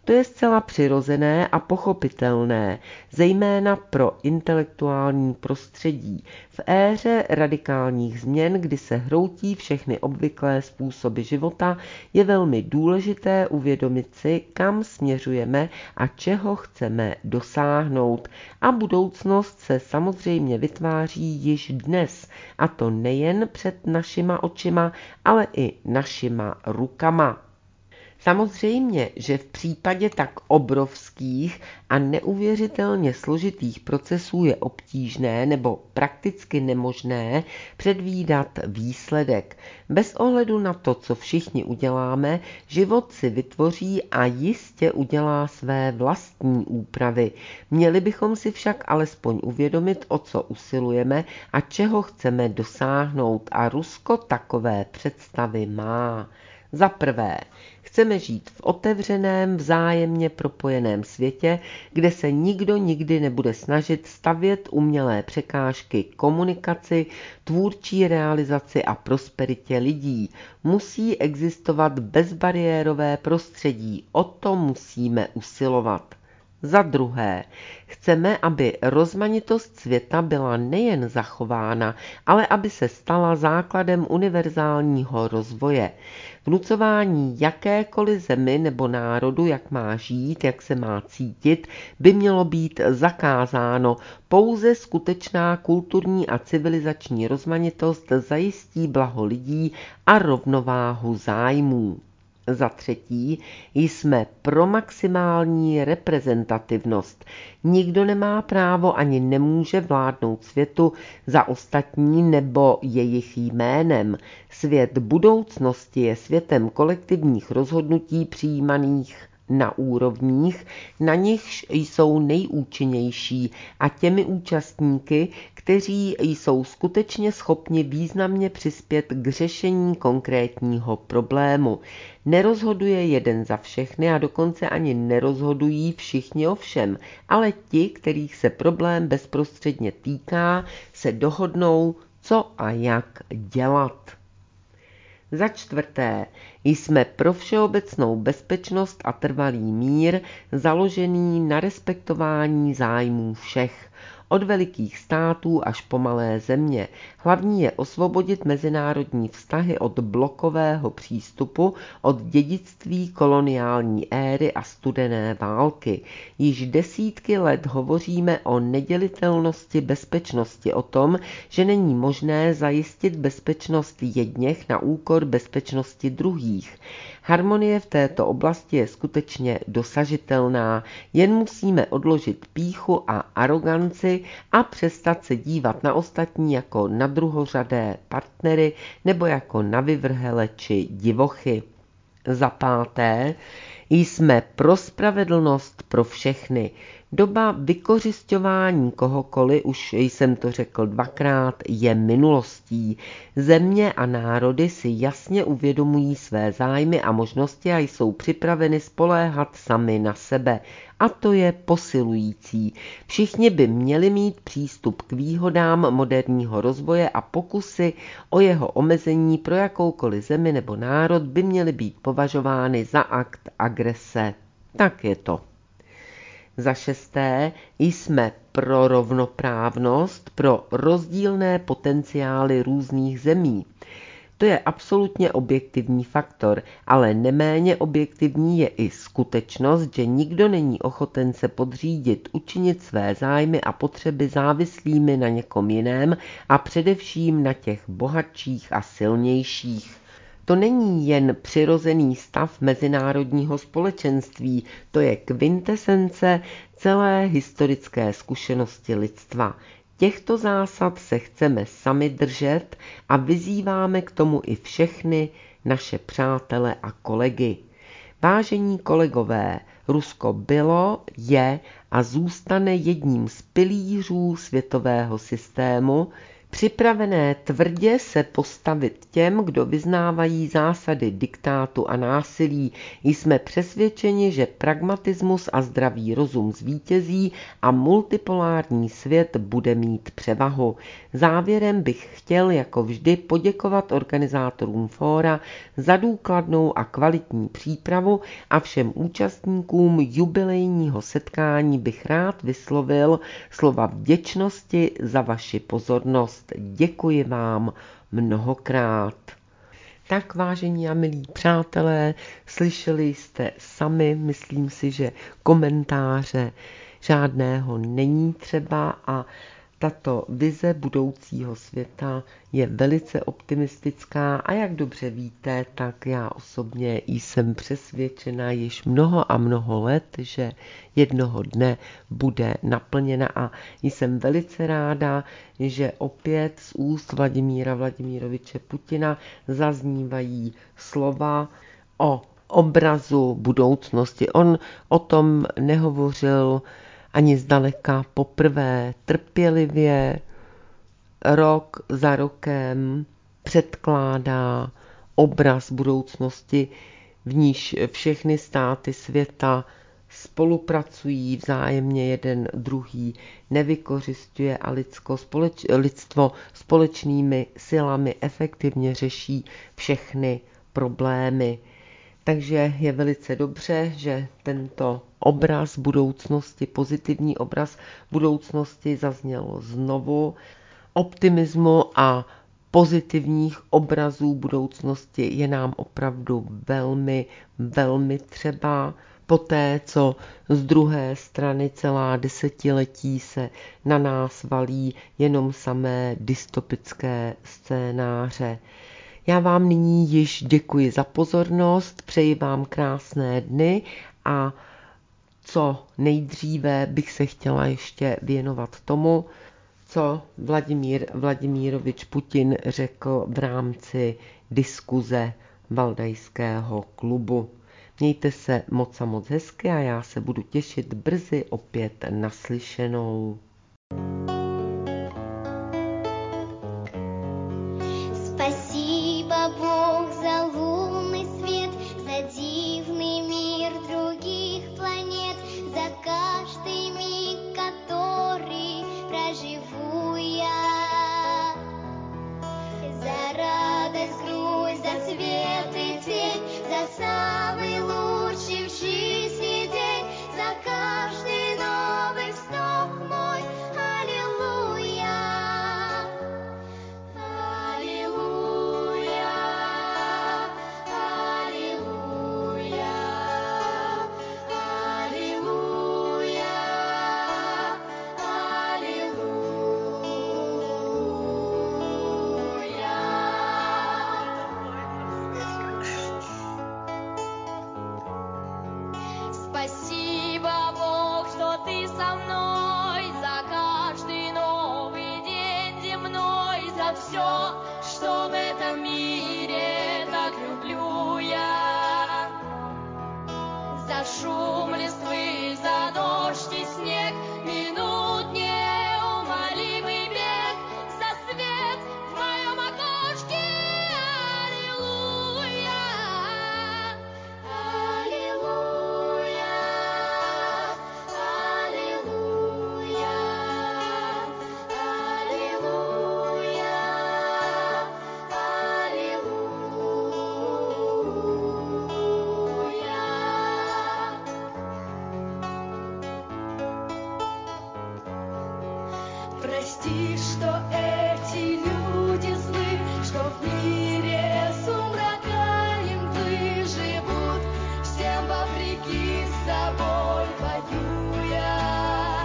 To je zcela přirozené a pochopitelné, zejména pro intelektuální prostředí. V éře radikálních změn, kdy se hroutí všechny obvyklé způsoby života, je velmi důležité uvědomit si, kam směřujeme a čeho chceme dosáhnout. A budoucnost se samozřejmě vytváří již dnes, a to nejen před našima očima, ale i našima rukama. Samozřejmě, že v případě tak obrovských a neuvěřitelně složitých procesů je obtížné nebo prakticky nemožné předvídat výsledek. Bez ohledu na to, co všichni uděláme, život si vytvoří a jistě udělá své vlastní úpravy. Měli bychom si však alespoň uvědomit, o co usilujeme a čeho chceme dosáhnout, a Rusko takové představy má. Za prvé, chceme žít v otevřeném, vzájemně propojeném světě, kde se nikdo nikdy nebude snažit stavět umělé překážky komunikaci, tvůrčí realizaci a prosperitě lidí. Musí existovat bezbariérové prostředí, o to musíme usilovat. Za druhé, chceme, aby rozmanitost světa byla nejen zachována, ale aby se stala základem univerzálního rozvoje. Vnucování jakékoliv zemi nebo národu, jak má žít, jak se má cítit, by mělo být zakázáno. Pouze skutečná kulturní a civilizační rozmanitost zajistí blaho lidí a rovnováhu zájmů. Za třetí, jsme pro maximální reprezentativnost. Nikdo nemá právo ani nemůže vládnout světu za ostatní nebo jejich jménem. Svět budoucnosti je světem kolektivních rozhodnutí přijímaných na úrovních, na nichž jsou nejúčinnější, a těmi účastníky, kteří jsou skutečně schopni významně přispět k řešení konkrétního problému. Nerozhoduje jeden za všechny a dokonce ani nerozhodují všichni o všem, ale ti, kterých se problém bezprostředně týká, se dohodnou, co a jak dělat. Za čtvrté, jsme pro všeobecnou bezpečnost a trvalý mír založený na respektování zájmů všech, od velikých států až po malé země. Hlavní je osvobodit mezinárodní vztahy od blokového přístupu, od dědictví koloniální éry a studené války. Již desítky let hovoříme o nedělitelnosti bezpečnosti, o tom, že není možné zajistit bezpečnost jedněch na úkor bezpečnosti druhých. Harmonie v této oblasti je skutečně dosažitelná, jen musíme odložit pýchu a aroganci a přestat se dívat na ostatní jako na druhořadé partnery nebo jako na vyvrhele či divochy. Za páté, jsme pro spravedlnost pro všechny. Doba vykořisťování kohokoliv, už jsem to řekl dvakrát, je minulostí. Země a národy si jasně uvědomují své zájmy a možnosti a jsou připraveny spoléhat sami na sebe. A to je posilující. Všichni by měli mít přístup k výhodám moderního rozvoje a pokusy o jeho omezení pro jakoukoliv zemi nebo národ by měly být považovány za akt agrese. Tak je to. Za šesté, jsme pro rovnoprávnost, pro rozdílné potenciály různých zemí. To je absolutně objektivní faktor, ale neméně objektivní je i skutečnost, že nikdo není ochoten se podřídit, učinit své zájmy a potřeby závislými na někom jiném a především na těch bohatších a silnějších. To není jen přirozený stav mezinárodního společenství, to je kvintesence celé historické zkušenosti lidstva. Těchto zásad se chceme sami držet a vyzýváme k tomu i všechny naše přátele a kolegy. Vážení kolegové, Rusko bylo, je a zůstane jedním z pilířů světového systému, Připravené tvrdě se postavit těm, kdo vyznávají zásady diktátu a násilí. Jsme přesvědčeni, že pragmatismus a zdravý rozum zvítězí a multipolární svět bude mít převahu. Závěrem bych chtěl jako vždy poděkovat organizátorům fóra za důkladnou a kvalitní přípravu a všem účastníkům jubilejního setkání bych rád vyslovil slova vděčnosti za vaši pozornost. Děkuji vám mnohokrát. Tak, vážení a milí přátelé, slyšeli jste sami, myslím si, že komentáře žádného není třeba a tato vize budoucího světa je velice optimistická a jak dobře víte, tak já osobně jsem přesvědčena již mnoho a mnoho let, že jednoho dne bude naplněna a jsem velice ráda, že opět z úst Vladimíra Vladimiroviče Putina zaznívají slova o obrazu budoucnosti. On o tom nehovořil ani zdaleka poprvé, trpělivě rok za rokem předkládá obraz budoucnosti, v níž všechny státy světa spolupracují vzájemně jeden druhý, nevykořisťuje a lidsko, společ, lidstvo společnými silami efektivně řeší všechny problémy. Takže je velice dobře, že tento obraz budoucnosti, pozitivní obraz budoucnosti zazněl znovu. Optimismu a pozitivních obrazů budoucnosti je nám opravdu velmi, velmi třeba. Poté, co z druhé strany celá desetiletí se na nás valí jenom samé dystopické scénáře. Já vám nyní již děkuji za pozornost, přeji vám krásné dny a co nejdříve bych se chtěla ještě věnovat tomu, co Vladimír Vladimirovič Putin řekl v rámci diskuze Valdajského klubu. Mějte se moc a moc hezky a já se budu těšit brzy opět naslyšenou. Спасибо, Бог, за лунный свет, за дивный мир других планет, за каждый миг, который проживу я, за радость, грусть, за свет и тень, за самый лучший в жизни день, за каждый новый вздох мой. Аллилуйя. Спасибо, Бог, что ты со мной, за каждый новый день земной, за все, что в этом мире так люблю я, за шум листвы, за дождь и снег, минут неумолимый бег, за свет в моем окошке. Аллилуйя. Аллилуйя. Аллилуйя. Аллилуйя. Аллилуйя. Прости, что эти люди злы, что в мире сумрака и мглы живут, всем вопреки с собой воюя.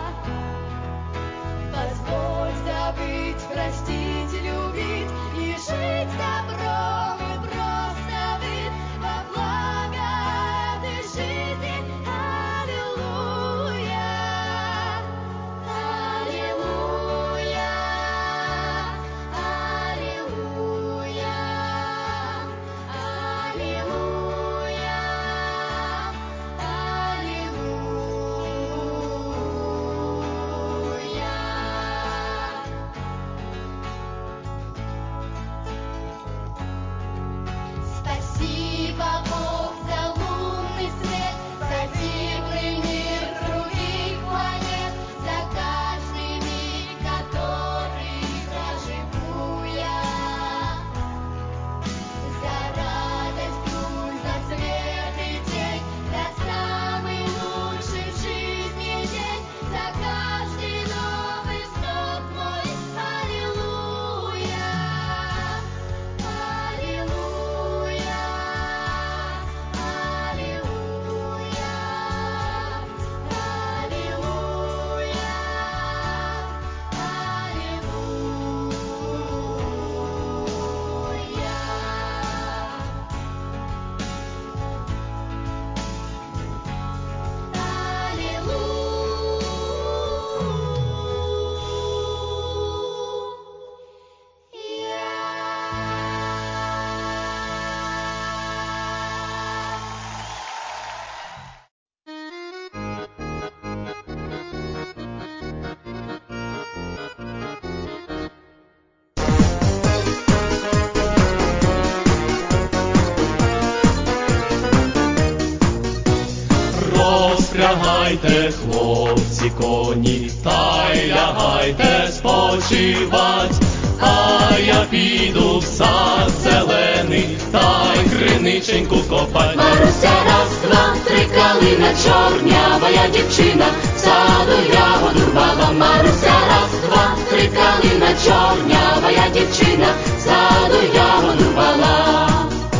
Позволь забыть, простить, любить и жить добром и просто быть во благо этой жизни. Аллилуйя. Аллилуйя. Сідайте, хлопці, коні, та й лягайте спочивать, а я піду в сад зелений, та й криниченьку копать. Маруся, раз, два, три, калина чорнява, я дівчина, в саду ягоду рвала. Маруся, раз, два, три, калина чорнява, я дівчина, в саду ягоду рвала.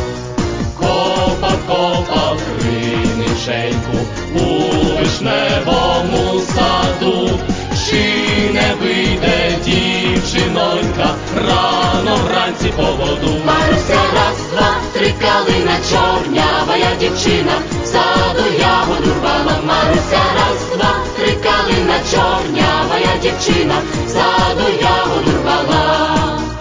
Копав, копав криниченьку у вишневому саду, чи не вийде дівчинонька рано вранці по воду. Маруся, раз, два, три, калина чорнява, я дівчина, в саду ягоду рвала. Маруся, раз, два, три, калина чорнява, я дівчина, в саду ягоду рвала.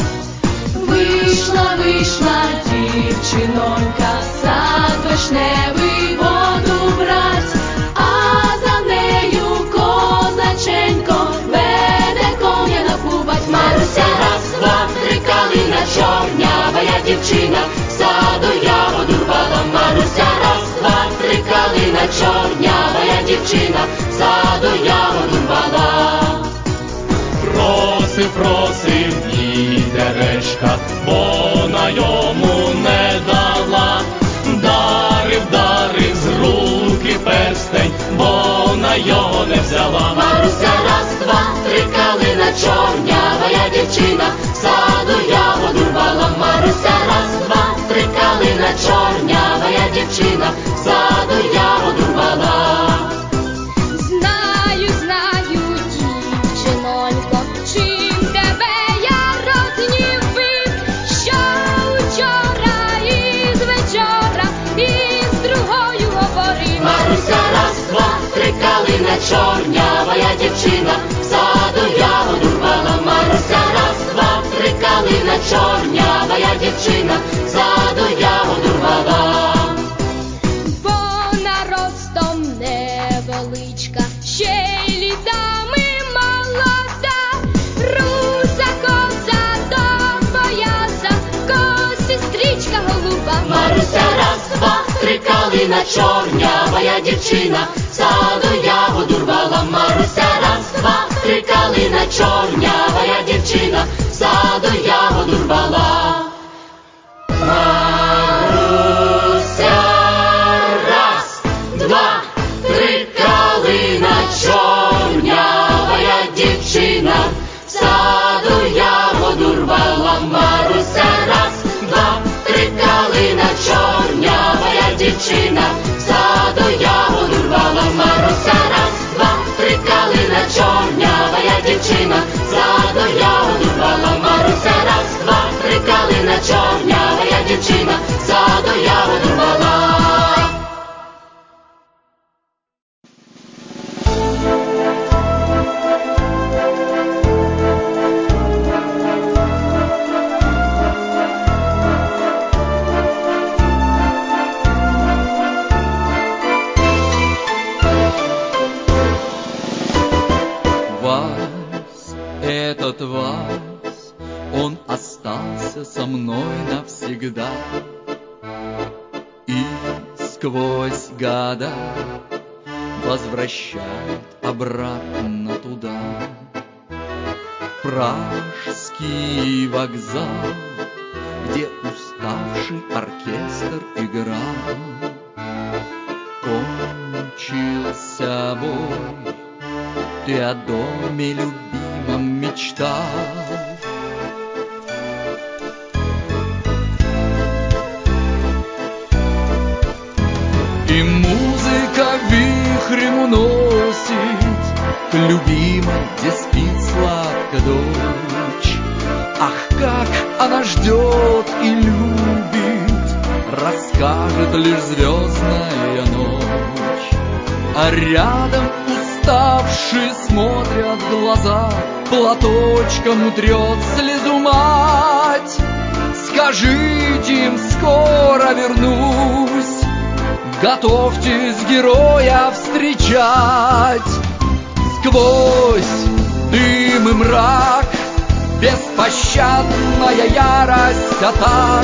Вийшла, вийшла дівчинонька, в сад вишневий воду брать, а за нею козаченько веде коня напувать. Маруся, раз, два, три, калина чорнява, я дівчина, в саду ягоду рвала. Маруся, раз, два, три, калина чорнява, я дівчина, в саду ягоду рвала. Просив, просив дідеречка, вона йому не дала. Дарив, дарив з руки перстень, вона його не взяла. Маруся, раз, два, три, калина чорнява, я дівчина, в саду ягоду рвала. Маруся, раз, два, три, калина чорнява, я дівчина, в саду ягоду рвала. Знаю, знаю, дівчинонько, чим тебе я рознівив, що учора із вечора із другою говорив. Маруся, раз, два, три, калина чорнява, я дівчина, в саду ягоду рвала. Маруся, раз, два, три, калина чорнява, я дівчина, в саду ягоду рвала. Вона ростом невеличка, ще й літами молода, руса коза до пояса, косі стрічка голуба. Маруся, раз, два, три, калина чорнява, я дівчина, в саду ягоду рвала. Маруся, раз, два, три, калина чорнява, я дівчина, в саду ягоду рвала. Маруся, раз, два, три, калина чорнява, я дівчина, в саду ягоду рвала. Маруся, раз, два, три, калина чорнява, я дівчина, в саду ягоду рвала. Маруся, раз, два, три, калина чорнява, я дівчина, в саду ягоду рвала. Маруся, раз, два, три, калина чорнява, я дівчина, в саду ягоду рвала. Вальс, этот вальс, он остался со мной навсегда. И сквозь года возвращает обратно туда. Пражский вокзал, где уставший оркестр играл. Кончился бой, ты о доме любимом мечтал. И музыка вихрем уносит к любимой, где спит сладко дочь. Ах, как она ждет и любит, расскажет лишь звездная ночь. А рядом уставшие смотрят глаза, платочком утрет слезу мать. Скажите им, скоро вернусь, готовьтесь героя встречать. Сквозь дым и мрак, беспощадная ярость атак.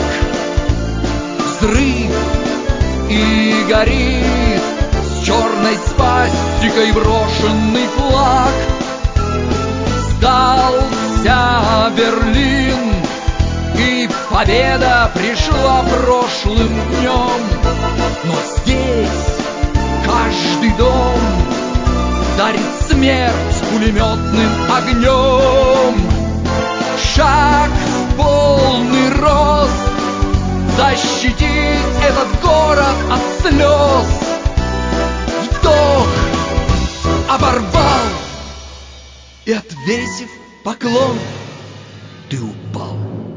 Взрыв и горит с черной спастью дикой брошенный флаг. Сдался Берлин, и победа пришла прошлым днем. Но здесь каждый дом дарит смерть пулеметным огнем. Шаг в полный рост, защитить этот город от слез. Вдох оборвал, и, отвесив поклон, ты упал.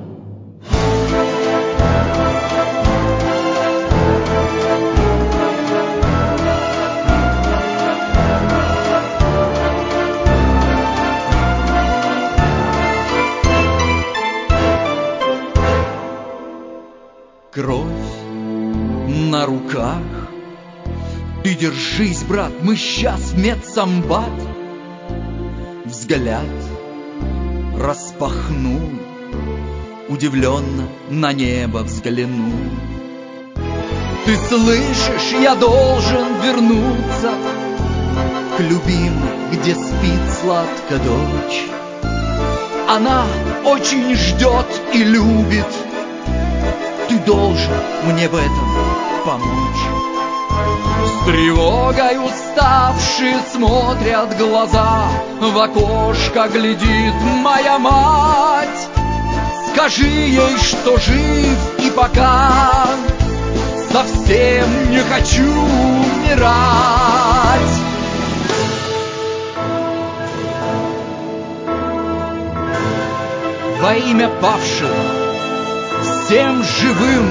Кровь на руках. Ты держись, брат, мы сейчас в медсамбат. Взгляд распахнул, удивленно на небо взглянул. Ты слышишь, я должен вернуться к любимой, где спит сладко дочь. Она очень ждет и любит. Ты должен мне в этом помочь. С тревогой уставшие смотрят глаза, в окошко глядит моя мать. Скажи ей, что жив и пока совсем не хочу умирать. Во имя павших, всем живым,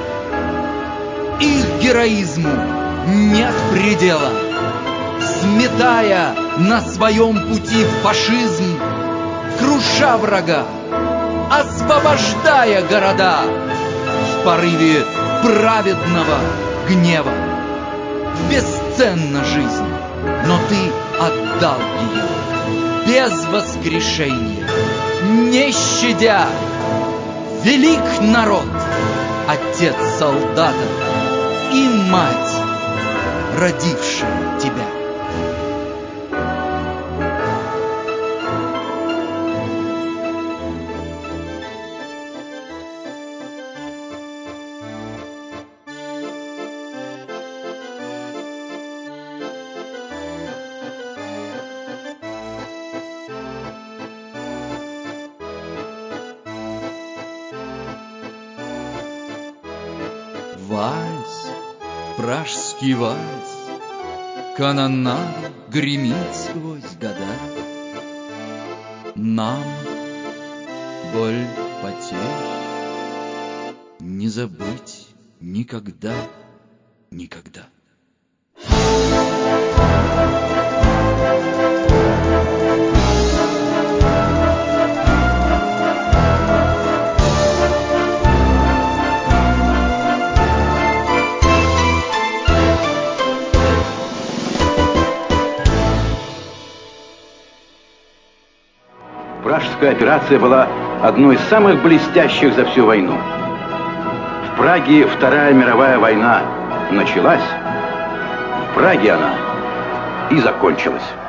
их героизму нет предела. Сметая на своем пути фашизм, круша врага, освобождая города в порыве праведного гнева. Бесценна жизнь, но ты отдал ее без воскрешения, не щадя. Велик народ, отец солдата и мать, родившая тебя. Вальс, пражский вальс, канонада гремит сквозь года. Нам боль потерь не забыть никогда, никогда. Пражская операция была одной из самых блестящих за всю войну. В Праге Вторая мировая война началась, в Праге она и закончилась.